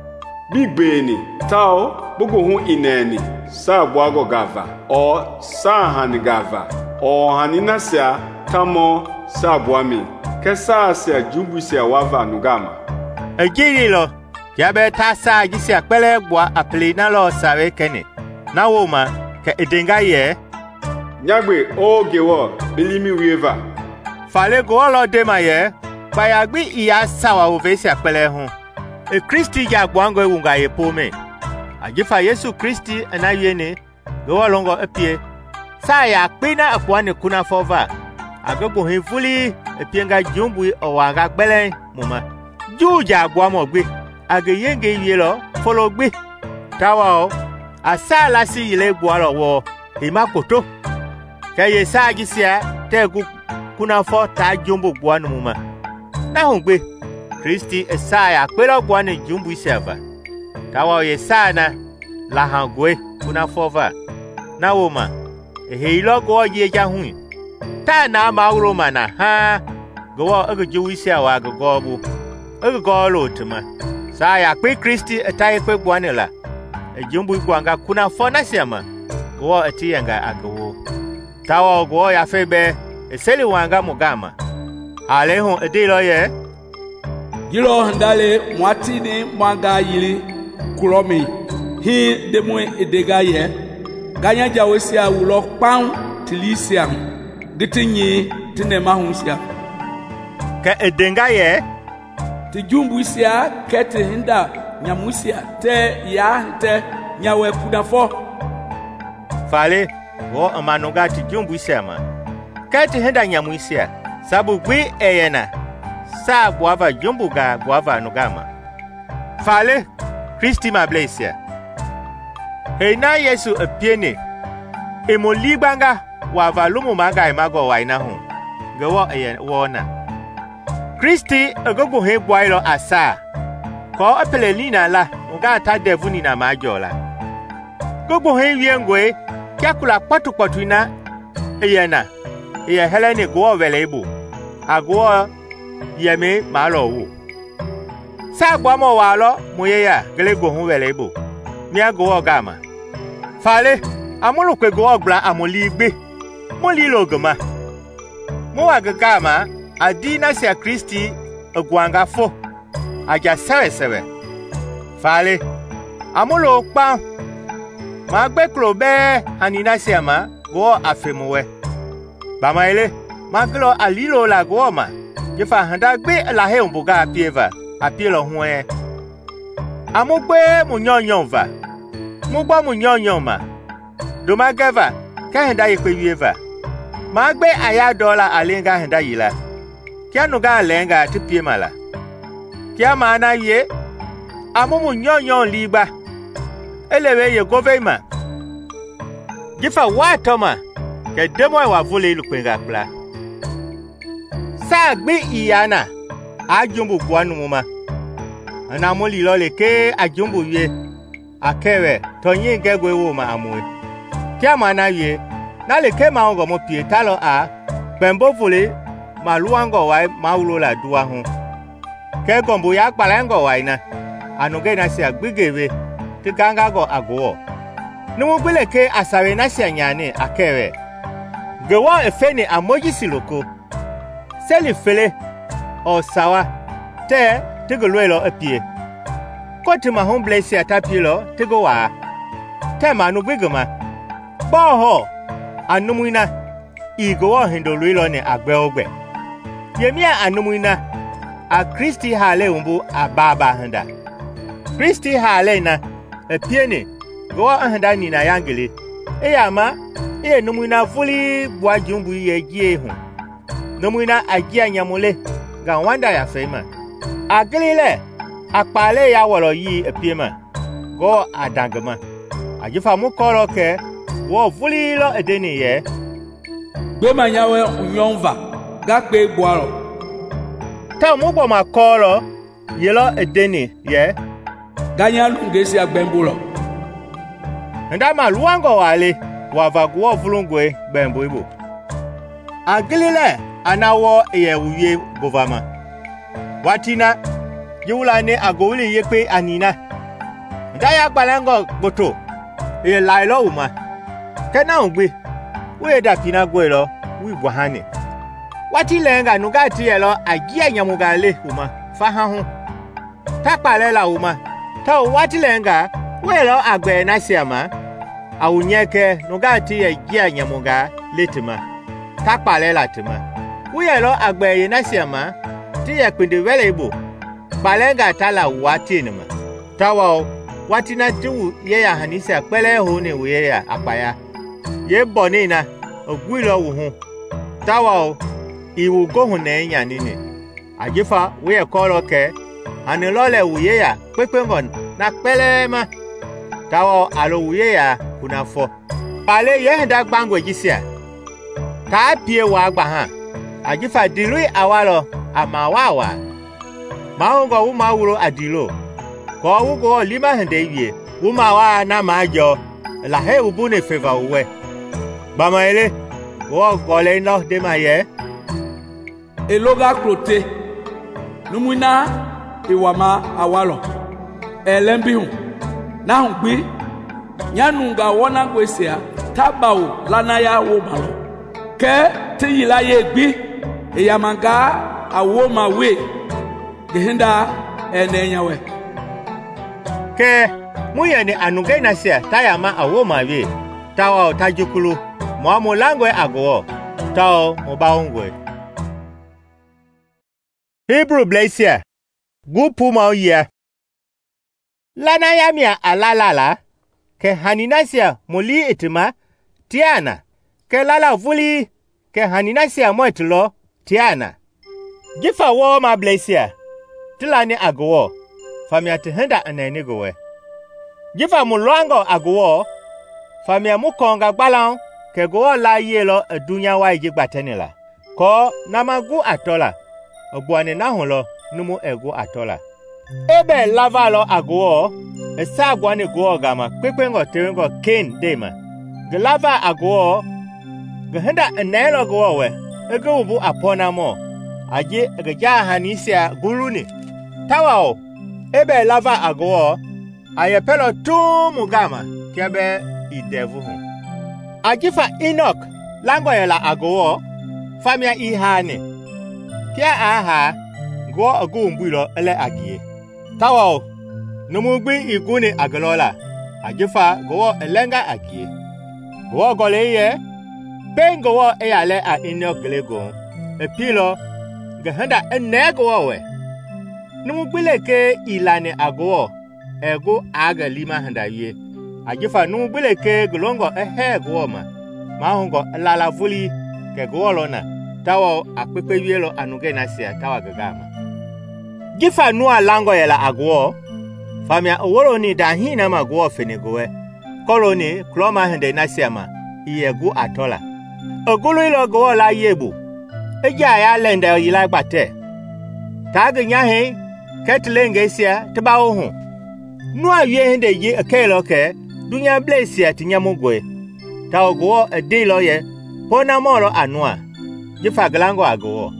Bigbe ni tao bugu hu ineni sa bwago gava o sa hani gava o hani nasia tamo sa bwami ke sa sia jumbu sia wava nugama. Ejiri lo yabe ta sa jisia pele bwa apli na lo sawe kene. Na woma ke edenga ye. Nyagbe o gewo bilimi wieva. Fale go lo de ma ye. Bayagbi iya sawa ovesi apele hu. E Kristi ya gwango ewunga ye pome. Ajifa Yesu Kristi anayene go longo epie. Sa ya pina apwane kuna fova. Agbo hevuli epienga jumbu owaga gbele muma. Juja gwamo gbe. Age yenge yelo folo gbe. Tawa o asala si ile gwalo wo imakoto. Kaye sa gisia tegu kuna fo ta jumbu gwanu muma. Na hungbe Kristi esaya kwela gwani jumbu iseva. Tawa ye sana la hangwe kuna fova. Na woma ehe ilo go ye jahui. Ta na ma uroma na ha go ego juwi sia wa go gobu. Ego go lo tuma. Saya kwe Kristi etai kwe gwani la. E jumbu gwanga kuna fo na siama. Go etiyenga agawo. Tawa go ya febe eseli wanga mugama. Alehu edilo ye. Gilo handale mwatini mwanga yili kulomi. Hi demwe edega ye. Ganya jawesia ulo pang tilisia. Gitinyi tinema hunsia. Ke edenga ye. Ti jumbu isia kete hinda nyamusia te ya te nyawe kudafo. Fale wo amanuga ti jumbu isia ma. Kete hinda nyamusia. Sabu gwi eyena. Sa bwava jumbuga bwava nugama. Fale Kristi ma Blasia. Heina Yesu epiene. Emo libanga wava lumu maga imago waina hu. Gewo eyen wona. Kristi egogo he bwailo asa. Ko apele lina la nga ta devuni na majola. Gogo he wiengwe kyakula patu patu ina eyena. Eya helene go velebo. Agwo yeme malo wu. Sa gwamo walo moyeya gele go hu velebo. Mi ago gama. Fale amulu kwe go ogbla amoligbe. Moli logama. Mo agama adina sia Kristi ogwanga fo. Aja sewe sewe. Fale amulu pa magbe klobe hanina sia ma go afemuwe. Bamaile maglo alilo la goma. Jefa handa gbe la he umbuga apieva apielo hue. Amugbe munyonyon va. Mugba munyonyon ma. Doma gava ka handa yekwe wieva. Magbe aya dola alenga handa yila. Kia nuga alenga tipie mala. Kia maana ye amu munyonyon liba. Elewe ye goveima. Jifa wa toma ke demo wa vole lukwenga kpla. Sa gbe iyana ajumbu buanu muma. Ana moli lo le ke ajumbu ye akewe tonye gegwe wo ma amwe. Kia mana ye na le ke ma ngo mo pie talo a pembo vole ma luango wa ma ulo la dua hu. Ke gombo ya kpalengo wa ina anuge na si agbigewe ti ganga go ago. Numu gbele ke asawe na si anyane akewe. Gewo efeni amoji siloko. Seli fele o sawa te tigolwelo epie. Koti ma hon blesi atapilo tigo wa. Te ma nu gbigoma. Boho anumuina igowo hindo lwelo ne agbe ogbe. Yemia anumuina a Kristi hale umbu ababa handa. Kristi hale na epiene gowa handa ni na yangele. Eyama e numuina fuli bwa jumbu ye gie hu. Numuina agia nyamule ga wanda ya fema. Aglile akpale ya wolo yi epiema. Go adangama. Ajifa mu koro ke wo fuli lo edeni ye. Gbe manyawe unyonva ga pe gboaro. Ta mu gbo ma koro yelo edeni ye. Ganya lungesi agbembulo. Nda ma luango wale wa vaguo vulungwe bembo ibo. Aglile anawo ye uye govama. Watina yula ne agoli yepe anina. Nda ya gbalango gboto e lailo uma. Kena ungbe we da pina gwelo wi bwahane. Wati lenga nugati yelo agia nyamugale uma fahahu. Takpale la uma. Ta wati lenga welo agbe na siama. Awunyeke nugati ye gia nyamuga letima. Takpale la tima. Welo agbe ye na siama. Ti ye kwinde welebo. Balenga tala wati nima. Tawa wati na tu ye ya hanisa pele ho ne we ya apaya. Ye bonina ogwilo wuhu. Tawa iwu gohu ne nya nini. Ajifa we kolo ke anilole uye ya pepengon na pelema. Tawa alo uye ya kuna fo. Pale ye henda gbangwe jisia. Ta pie wa agba ha. Ajifa dilui awalo amawawa. Mahongo uma wuro adilo. Ko wugo lima hende yie. Uma wa na majo. La he ubune feva uwe. Bama ele. Wo gole no de maye. Eloga klote. Numuna iwama awalo. Elembihu. Na hungbi. Nyanunga wona gwesia. Tabao lanaya wo malo. Ke tiyila ye gbi. Eyamanga awo mawe. Gehinda enenyawe. Ke muye ni anuge na sia tayama awo mawe. Tawa tajukulu. Mwamu langwe ago. Tao mbaungwe. Hebrew Blasia. Gupu mauya. Lana yamia alalala. Ke haninasia muli itima. Tiana. Ke lala vuli. Ke haninasia mwetlo. Tiana. Gifa wo ma Blasia. Tilani ago. Famia tihenda anenigowe. Gifa mulwango ago. Famia mukonga balang. Ke go la yelo dunya wa igbatenila. Ko namagu atola. Ogwane na hulo numu ego atola. Ebe lava lo ago. Esa agwane go gama. Kwekwengo tewengo ken dema. Ge lava ago. Ge henda enelo go we. Ego ubu apona mo. Aje ge jahanisia guluni. Tawao. Ebe lava ago. Ayepelo tu mugama. Kiabe idevu hu. Ajifa Enoch, lango yela ago, famia ihane. Kia aha, go ago mbwilo ele agie. Tawao, numugbi iguni agalola. Ajifa go elenga agie. Go goleye, pen go eyale a Enoch gelego. Epilo, gehenda ene go we. Numugbi ke ilane ago, ego aga lima handa ye. Ajifa nu bile ke glongo ehe goma. Mahongo lala vuli ke golona. Tawa akpepe yelo anuge na sia tawa gagama. Gifa nu alango yela agwo. Famia oworo ni dahina magwo fenegowe. Koloni kloma hende na sia ma. iye gu atola ogulu ilo go la yebu eja ya lende yila gbate tag nyahe ketlenge sia tbawo hu nu awie hinde yi akelo ke dunya blesia tinyamugwe ta ogo edilo ye pona moro anua jifa glango ago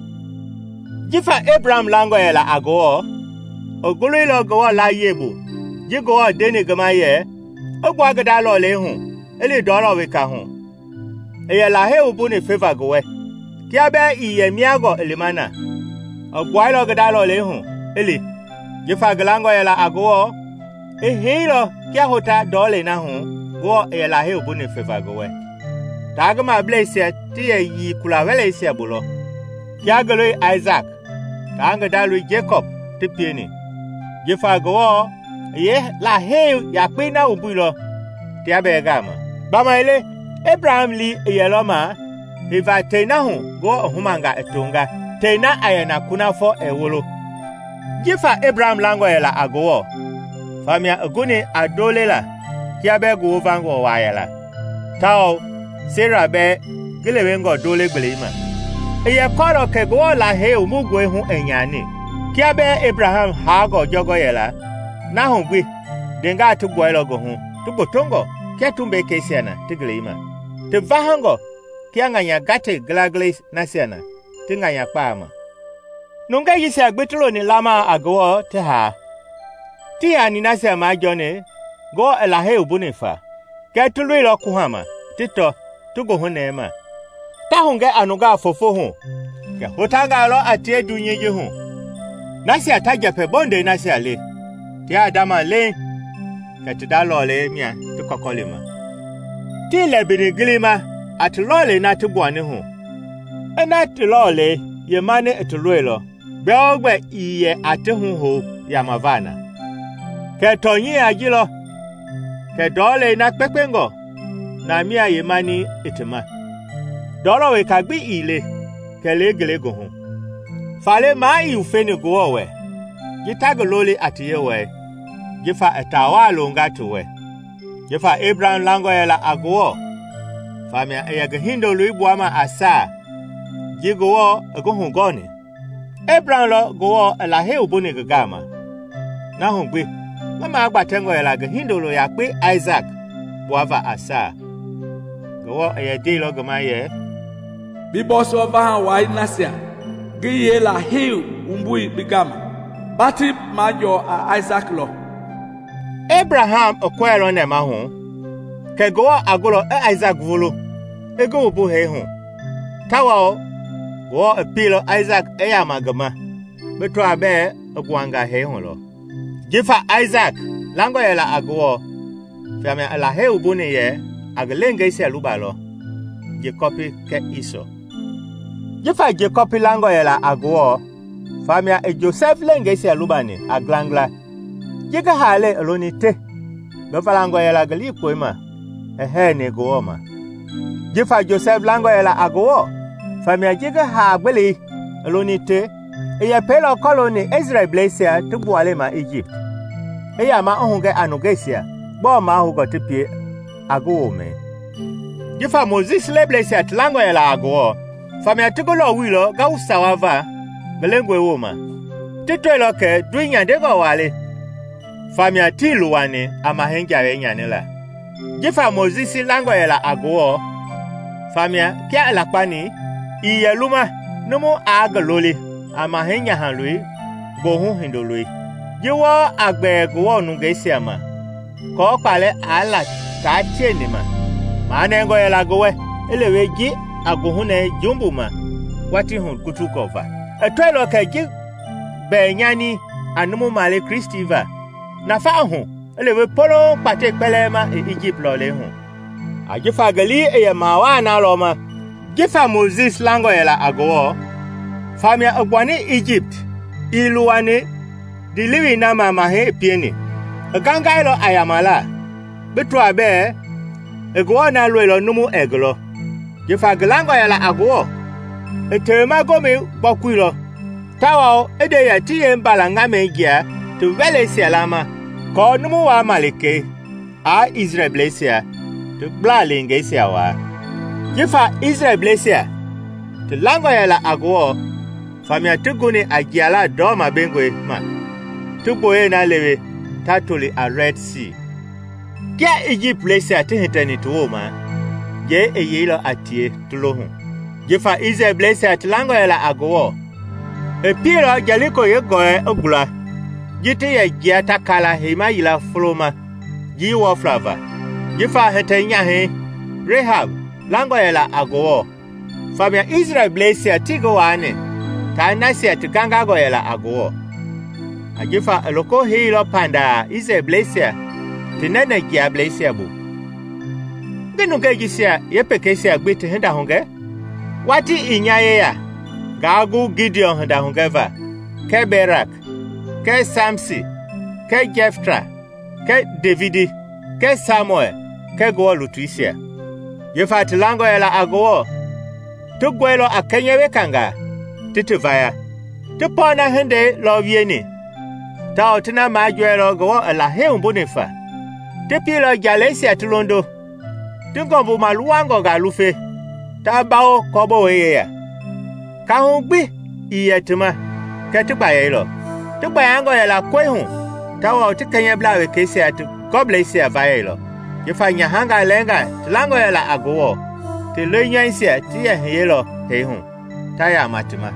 jifa Abraham lango ela ago ogulu ilo go la yebu jigo deni gamaye ogwa gada lo le hu eli doro we ka hu eye la he ubu ni favor go we ki abe iye miago elimana ogwa ilo gada lo le hu eli jifa glango ela ago e hilo kia hota dole na hu go eye la he ubu ni favor go we tagma blesse ti yi kula wele sia bulo kia galo Isaac tanga dalu Jacob ti pieni jifa go ye la he ya pe na ubulo ti abegama bama ile Abraham li yeloma eva tena hu go humanga etunga tena ayana kuna fo ewolo jifa Abraham lango yela ago famia aguni adolela ki abego vango wayela tao Sarah be gilewengo dole gbelima eye koro ke go la he umugwe hu enyani ki abe Abraham hago jogo yela na hu gwi denga tu boilo go hu tu botongo ke tumbe ke siana tiglima te vahango ki anganya gate glaglis na siana tinganya pama nunga yisi agbetro ni lama ago te ha ti ani na sia ma jone go ela he ubunifa ke tulu lo kuhama tito tugo hunema ta hunge anuga fofo hu ke hotanga lo atie dunye je hu na sia tajepe bonde na sia le ti adama le ke tidalo le mia to kokolima ti le biniglima atlole na tibwane hu ena tlole ye mane etluelo beogbe iye atehu ho ya mavana ke tonyi ajilo ke dole na pepengo na mia ye mani etema dolo we kagbi ile ke legele go hu fale ma i ufeni go we gitagolole atiye we gifa etawalo ngatuwe gifa Abraham lango yela ago famia eyaga hindo luibuama asa jigo ago hu goni Abraham lo go la he ubuni gama na hu gbe mama agbatengo yela ga hindo lo ya pe Isaac buava asa go eya de lo gama ye bi boso va wa inasia giye la he umbui bigama bati majo a Isaac lo Abraham okwero ne ma hu ke go agolo e Isaac volo ego obo he hu tawa go apilo Isaac e ya magama beto abe ogwanga he hu lo gifa Isaac lango yela agwo fiame ala he ubune ye agelenge ise lubalo je copy ke iso gifa je copy lango yela agwo famia e Joseph lenge ise lubani aglangla jiga hale alonite befa lango yela gali poema ehe ne gooma jifa Joseph lango yela agwo famia jiga ha gbeli alonite eye pelo colony Israel blasia tubuale ma Egypt eya ma ohunge anugesia bo ma hu gotipie agwo me jifa Moses leblasia tlango yela agwo famia tugolo wilo ga usawava belengwe woma titwelo ke duinya dego wale famia tilu wane amahenja wenyanela jifa Moses lango yela agwo famia kia lakpani iyeluma numu agalole amahenya hanlui gohu hindolui jiwo agbe gwo nugesiama ko pale ala ka chenima manengo yela gowe elewe ji agohu na jumbuma wati hun kutukova etwelo ka ji benyani anumu male Christiva na fa hu elewe polo pate pelema e Egypt lo le hu ajifa gali e mawa na loma jifa Moses lango yela ago famia ogwani Egypt iluwane diliwi na mama he pieni ganga ilo ayamala betu abe ego na lo numu eglo jifa glango yela ago etema gomi bokwilo tawo ede ya tiye mbalanga megia to vele sialama ko numu wa malike a Israel blesia to bla lenge siawa Jifa Israel blesia. Te lango ya la agwo. Famia tuguni agiala doma bengwe ma. Tuboye na lewe tatuli a Red Sea. Kia Egypt blesia te hitani tuwo ma. Ye e yelo atie tulohun. Jifa Israel blesia te lango ya la agwo. E piro jaliko ye goe ogula. Jite ya gia takala hima yila floma. Ji wo flava. Jifa hete nyahe. Rehab lango ya la agwo. Famia Israel blesia tigo wane. Ta nasia tukanga go ya la agwo. Ajifa loko hilo panda Israel blesia. Tinene gia blesia bu. Ginuke jisia yepekesia gbiti henda honge. Wati inyaye ya. Gagu Gideon henda hongeva. Ke Berak. Ke Samsi. Ke Jeftra. Ke Davidi. Ke Samuel. Ke go lutuisia. Yefa tilango ya la agwo. Tugwelo akenyewe kanga. Tituvaya. Tupona hende lo vieni. Ta otina majwelo go ala he umbunifa. Tepilo jalesia tulondo. Tungombu maluango ga lufe. Ta bao kobo weya. Ka hungbi iye tuma. Ke tubaye lo. Tubayango ya la kwehun. Ta wa otikanye blawe kesi atu koblesia vaye lo. Yefanya hanga lenga tulango ya la agwo. Te lenyansia tiya helo hehun. Ta ya matuma.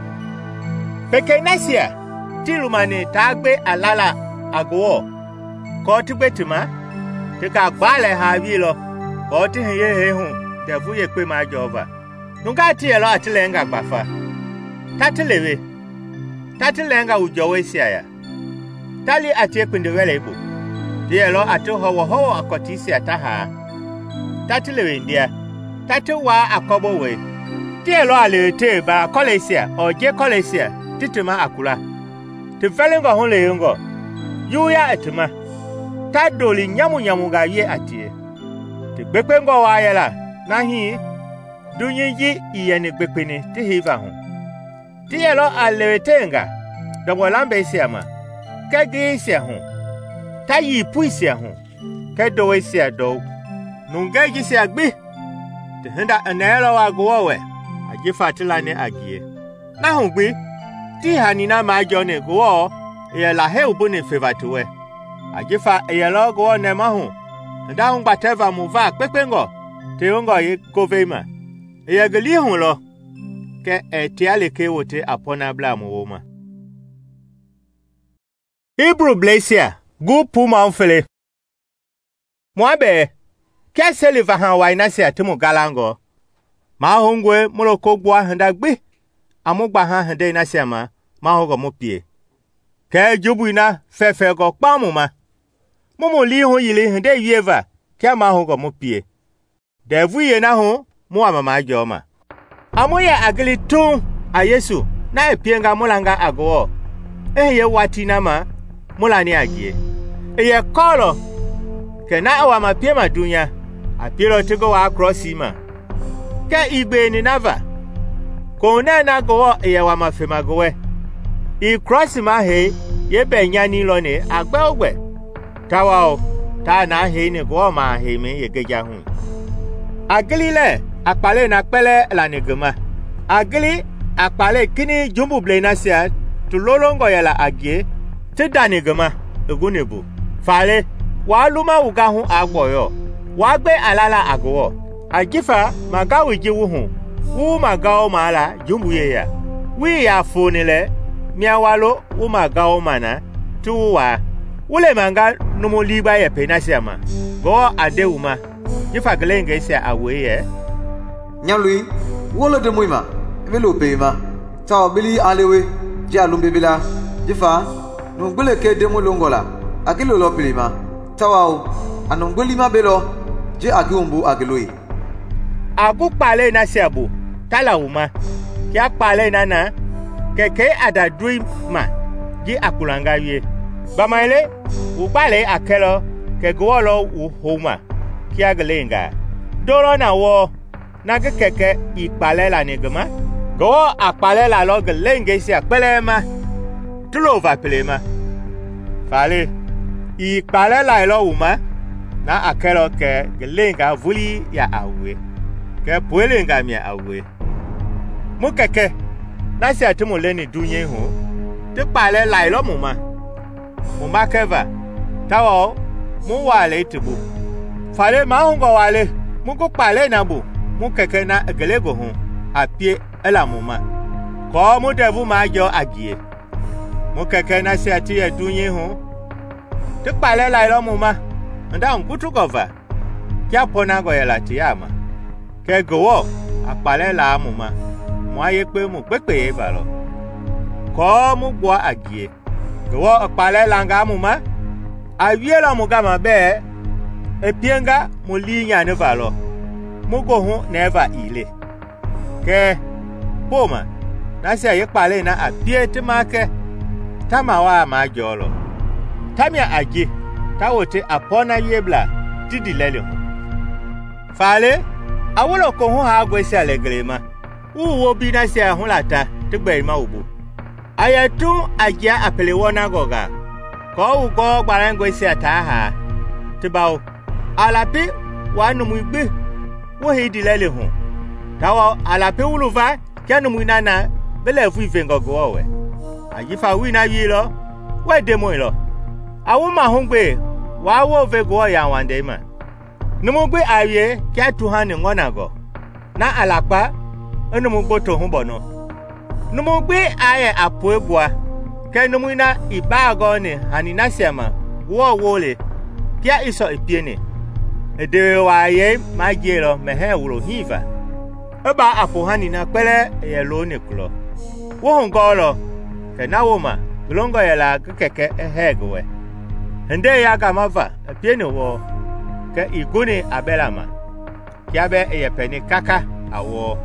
Peke nasia tilumani tagbe alala agwo. Ko tugbe tuma. Te ka gbale ha wi lo. Ko ti heye hehun. Te fuye pe ma jova. Nunga ti elo atilenga gbafa. Tatilewe. Tatilenga ujowe siaya. Tali atie kwindewele ibu. Ti elo atu howo howo akotisi ataha. Tatilewe ndia. Tatu wa akobo we. Ti elo alete ba kolesia oje kolesia tituma akula. Ti felingo honle yongo. Yuya etuma. Ta doli nyamu nyamu ga ye atie. Ti gbepengo wa yela nahi dunyiji iyeni gbepeni ti hiva hun. Ti elo aletenga dobo lambe siama. Ke gi sia hun. Ta yi pu sia hun. Ke do sia do. Nunga ji sia gbi. Ti henda anelo wa gowe. Ajifa tilane agie. Na hun gbi. Ti hanina ma jone go e la he ubuni fevatuwe. Ajifa e lo go ne ma hun. Nda hun bateva muva pepengo. Te ungo ye govema. E geli hun lo. Ke e ti aleke wote apona bla mu woma. Hebrew blesia gu puma onfele. Mwabe ke seliva han wa inasia timu galango. Ma hongwe moloko gwa handa gbi. Amugba han hande inasia ma ma hogo mo pie. Ke jobu ina fefe go pamu ma. Momo li ho yile hande yeva ke ma hogo mo pie. Devu ye na ho mo amama joma. Amoya agili tun a Yesu na epienga mulanga agwo. Eh ye wati na ma mulani agie. Eye kolo ke na awa mapie madunya apiro tigo wa crossi ma. Ke igbe ni nava. Ko na na go eye wa mafema gowe. I crossi ma he ye benya ni lo ne agbe ogbe. Tawa o ta na he ni go ma he me ye geja hu. Agili le akpale na pele la negema. Agili akpale kini jumbu blena sia tulolongo ya la agie te danegema egunebu. Fale wa luma uga hu agboyo. Wa gbe alala agwo. Agifa magawi jiwu hu. Wu magao mala jumbu ye ya. Wi ya fonile miawalo wu magao mana tuwa. Ule manga numu liba ye penasiama. Go adeuma. Jifa gelenge sia awe ye. Nyalui, wolo de muima, velo peima. Taw bili alewe, ja lumbe bila. Jifa, nungule ke demo longola. Akilo lo pilima. Taw anunguli ma belo, je agumbu agilui. Agu pale na siabu, tala uma. Kia pale na na, keke ada dui ma, ji akulanga ye. Bamaile, upale akelo, ke guolo uhuma, kia gelenga. Dolo na wo. Naga keke ikpale la negema. Go akpale la log lenge si akpele ma. Tulo va pele ma. Fale. Ikpale la ilo uma. Na akelo ke gelenga vuli ya awe. ke puele ngamia awe mu keke na sia tumu le ni dunye hu te pale lai lo mu ma mu makeva tawo mu wale tibu fale ma hungo wale mu ko pale na bu mu keke na egelego hu apie ela mu ma ko mu devu ma jo agie mu keke na sia ti e dunye hu te pale lai lo mu ma nda nkutu gova kya pona go yela ti ama ke gowo apale la mu ma mo aye pe mu pepe ba lo ko mu gbo agie gowo apale la nga mu ma awie la mu ga ma be epienga mu linya ne ba lo mu go hu never ile ke poma na se aye pale na apie te ma ke tama wa ma jolo tamia agie tawote apona yebla didi lele hu fale awolo ko hu ha gwesi alegrema uwo bi na se hu lata te gbe ma obo ayatu agia apele wona goga ko u go gbaran gwesi ata ha te bawo alapi wanu mu igbe wo he di lele hu tawo alapi wuluva kenu mu nana bele fu ife ngogo we ajifa wi na yi lo we demo lo awu ma hungbe wa wo ve go ya wande ma numu gbe aye kya tu han ni ngona go na alapa numu gboto hu bono numu gbe aye apo egwa ke numu na ibago ni hanina siama wo wo le kya iso epiene ede wa ye majelo mehe wuro hiva eba apo hanina pele ye lo ni klo wo ngolo ke na wo ma glongo ye la keke ehegwe ende ya gamava epiene wo ke iguni abelama kiabe eyepeni kaka awo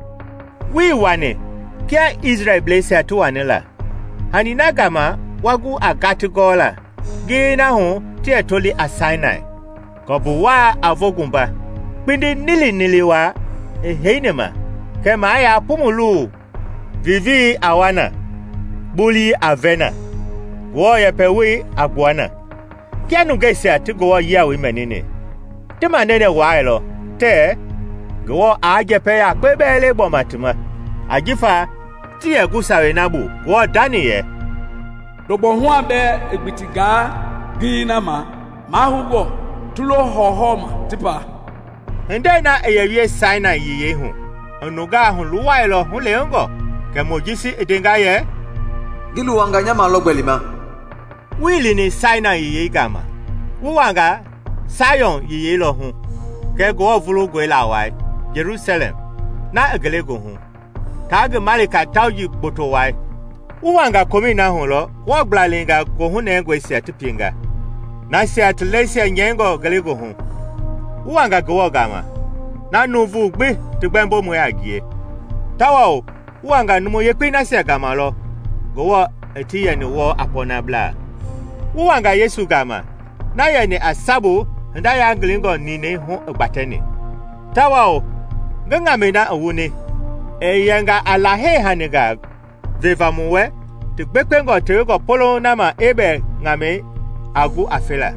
wi wane kia Israel blese atuwanela hanina gama wagu agatigola gina hu tie toli asinai kobu wa avogumba pindi nili nili wa eheinema ke maya pumulu vivi awana buli avena wo yepewi agwana kianu gese atigo yawe menene tema nene wailo te go ajepe ya pebele bomatuma ajifa ti egusawe nabu go daniye dobo hu abe egbitiga gina ma ma hugo tulo hohoma tipa ende na eyewie saina yiye hu onuga hu luwailo hu leongo ke mojisi edenga ye gilu wanganya malogbelima wili ni saina yiye gama wuwanga Sayon yiye lo hu ke go vulu go la wai Jerusalem na egelego hu tag malika tawji boto wai uwanga komi na hu lo wo blalinga go hu na ngo sia tipinga na sia tlesia nyengo gelego hu uwanga go gama na nuvu gbe tigbembo mu agie tawo uwanga numo ye pe na sia gama lo go etiye ni wo apona bla uwanga Yesu gama na ye ni asabu nda ya glingo ni ne hu gbatene tawao ganga mena awune e yanga alahe haniga veva muwe te gbekpengo te go polo na ma ebe ngame agu afela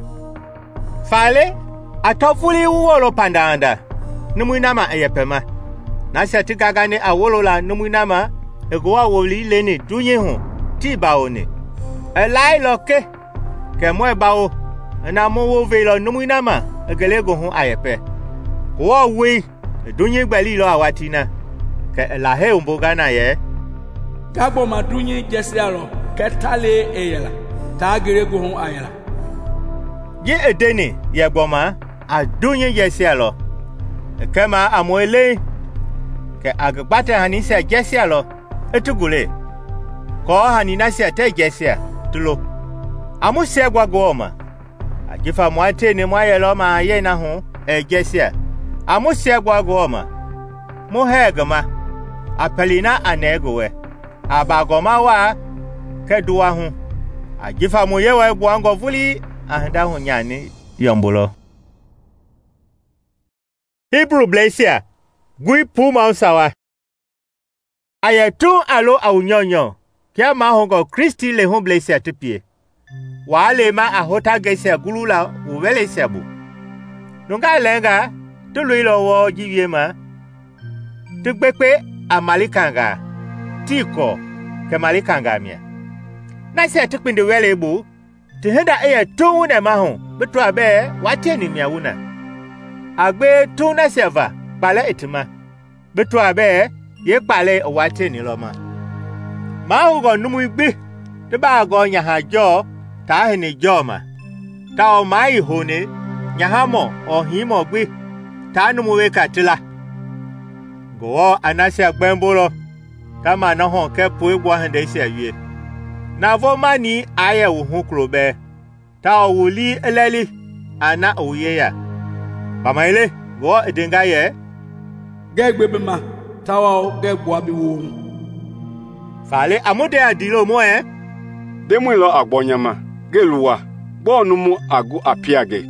fale atofuli wolo pandanda numuna ma eyepema na seti gaga ne awolola numuna ma ego awoli leni dunye hu ti baone elai loke ke mo bawo na mo wo ve lo numuna ma egelego hu ayepe wo we dunye gbali lo awatina ke la he umboga na ye gabo ma dunye jesi alo ke tale eyela ta gerego hu ayela ye edeni ye gboma adunye jesi alo ke ma amoele ke agbate hani se jesi alo etugule ko hani na se te jesi tulo amu se gwagoma ajifa mwate ni mwayelo ma ye na hu e jesi amu se gwagoma mu hegma apelina anegowe abagoma wa keduwa hu ajifa mu yewe gwango vuli ahda hu nyani yombulo Hebrew Blasia gui puma sawa ayetu alo aunyonyo kia ma hongo Kristi le hu Blasia tupie wale ma ahota gesia gulula uwele sebu nunga lenga tuluilo wo jiwie ma Tukbekpe amalikanga. Tiko ke malikanga mia. Na se tukpinde wele bu. Tuhenda eye tu ne mahu. Betu abe wate ni mia wuna. Agbe tu na seva pale itima. Betu abe ye pale wate ni loma. Mahu go numu igbi. Teba go nyaha jo ta hini jo ma. Ta o mai hone nyaha mo o himo gbi. Ta numu weka tila. Go anase agbembolo. Kama na hon ke po egwa hende isi awie. Na vo mani aye wo hu krobe. Ta o wuli eleli ana oye ya. Bamaile go edinga ye. Gegbe bema tawa gegbo abi wo. Fale amude adilo mo eh. Demu lo agbonyama geluwa gbonu mu agu apiage.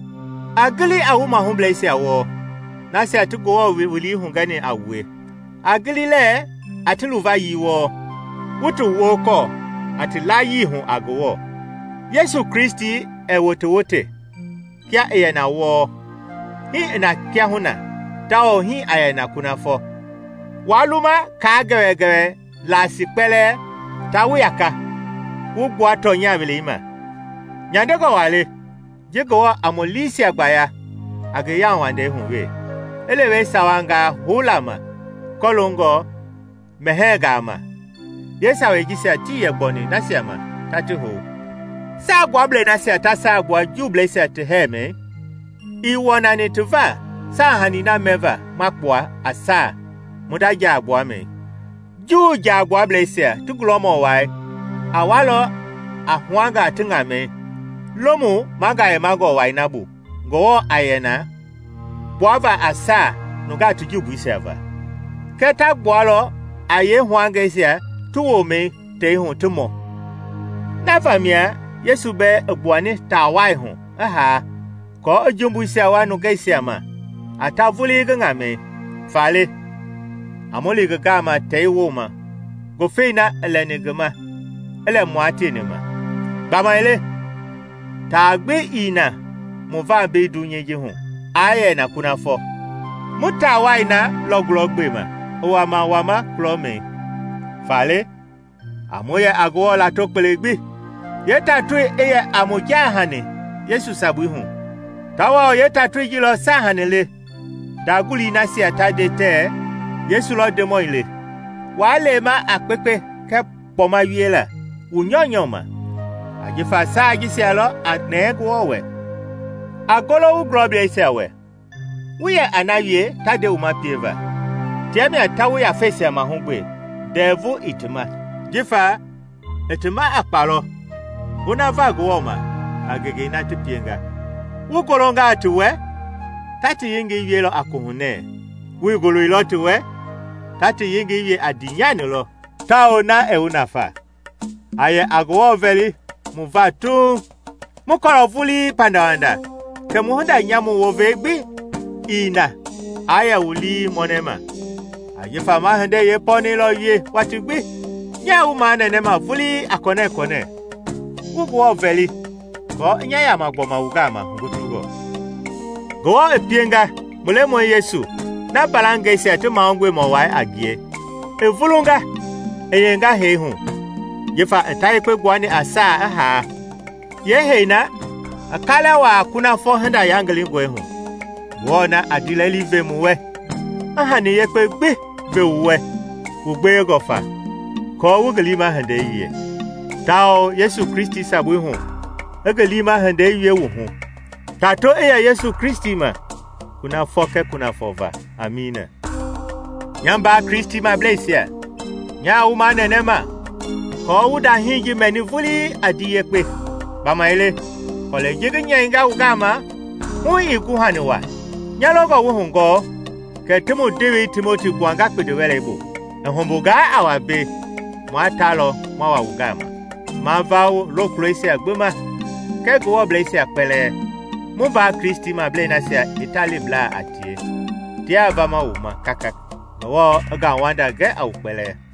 Agili awuma hu blese awo. Na se atugo wo wuli hu gani awe. Agili le atiluva yiwo. Wutu wo ko ati layi hu agowo. Yesu Kristi e wote wote. Kia eye na wo. Hi na kia huna. Tao hi aya na kunafo. Waluma ka gewe gewe la sipele tawu yaka. Ugbo ato nya milima. Nyandego wale. Jego amolisi agbaya. Age ya wande hunwe. Elewe sawanga hulama. Kolongo mehegama. Yesa wejisa ti yegboni nasiama tatuhu. Sa gwable nasia ta sa gwa juble se te heme. Iwona ni tuva sa hanina meva makwa asa mudaja agwa me. Ju ja gwable se tuglomo wai. Awalo ahwanga atingame. Lomu maga emago wainabu. Go ayena. Bwava asa nuga tujubu iseva. Keta gwalo aye hwanga isia tuwome te hu tumo. Na famia Yesu be ebuani tawai hu. Aha. Ko ojumbu isia wa nuga isia ma. Atavuli gangame. Fale. Amoli gama te woma. Go feina elene gama. Ele mwati ni ma. Bama ele. Tagbe ina. Muva be dunye jihu. Aye na kunafo. Mutawai na logulogbe ma. Wama wama klome. Fale. Amoye agwo la tokpelegbe. Yeta tui eye amojahane. Yesu sabuihu. Tawa yeta tui jilo sahane le. Daguli nasi atade te. Yesu lo demo ile. Wale ma akpepe ke poma wiela. Unyonyoma. Ajifa sa ajisi alo anegwo we. Agolo ugroble sewe. Uye anawie tade umapieva. Tiami atawu ya fese ya mahungwe. Devu itima. Jifa itima akpalo. Una vago woma. Agege inati pienga. Ukolonga atuwe. Tati yingi yelo akuhune. Uigulu ilo tuwe. Tati yingi ye adinyani lo. Tao na e unafa. Aye agwo veli. Muva tu. Mukoro vuli pandawanda. Ke muhunda nyamu wovegbi. Ina. Aye uli monema. Aye fama hende ye poni lo ye watigbi. Nya umane nema vuli akone kone. Ugwo veli. Ko nya ya magboma ugama ngutugo. Go epienga. Mulemo Yesu. Na balange se atu maongwe mowai agie. E vulunga. Eyenga hehu. Yefa entai kwe gwani asa aha. Ye heina. Akala wa kuna four hundred yangali ngwehu. Wona adileli vemuwe. Aha ni ye kwe gbe bewuwe. Ugbe gofa. Ko wugelima hande yiye. Tao Yesu Kristi sabuihu. Egelima hande yiye wuhu. Tato eya Yesu Kristi ma. Kuna foke kuna fova. Amina. Nyamba Kristi ma blesia. Nya umane nema. Ko wuda hinji menivuli adiye kwe. Bama ele. Kole jige nyenga ugama. Hui ikuhaniwa. Nyalogo wuhungo. Ke timu diwi Timothy gwanga kpedewelebu. Ehumbuga awabe. Mwatalo mwa ugama. Mavao lo kloisi agbema. Ke guwa bleisi akpele. Muba Kristi ma ble nasia itali bla atie. Tia vama uma kakak. Wo aga wanda ge au kpele.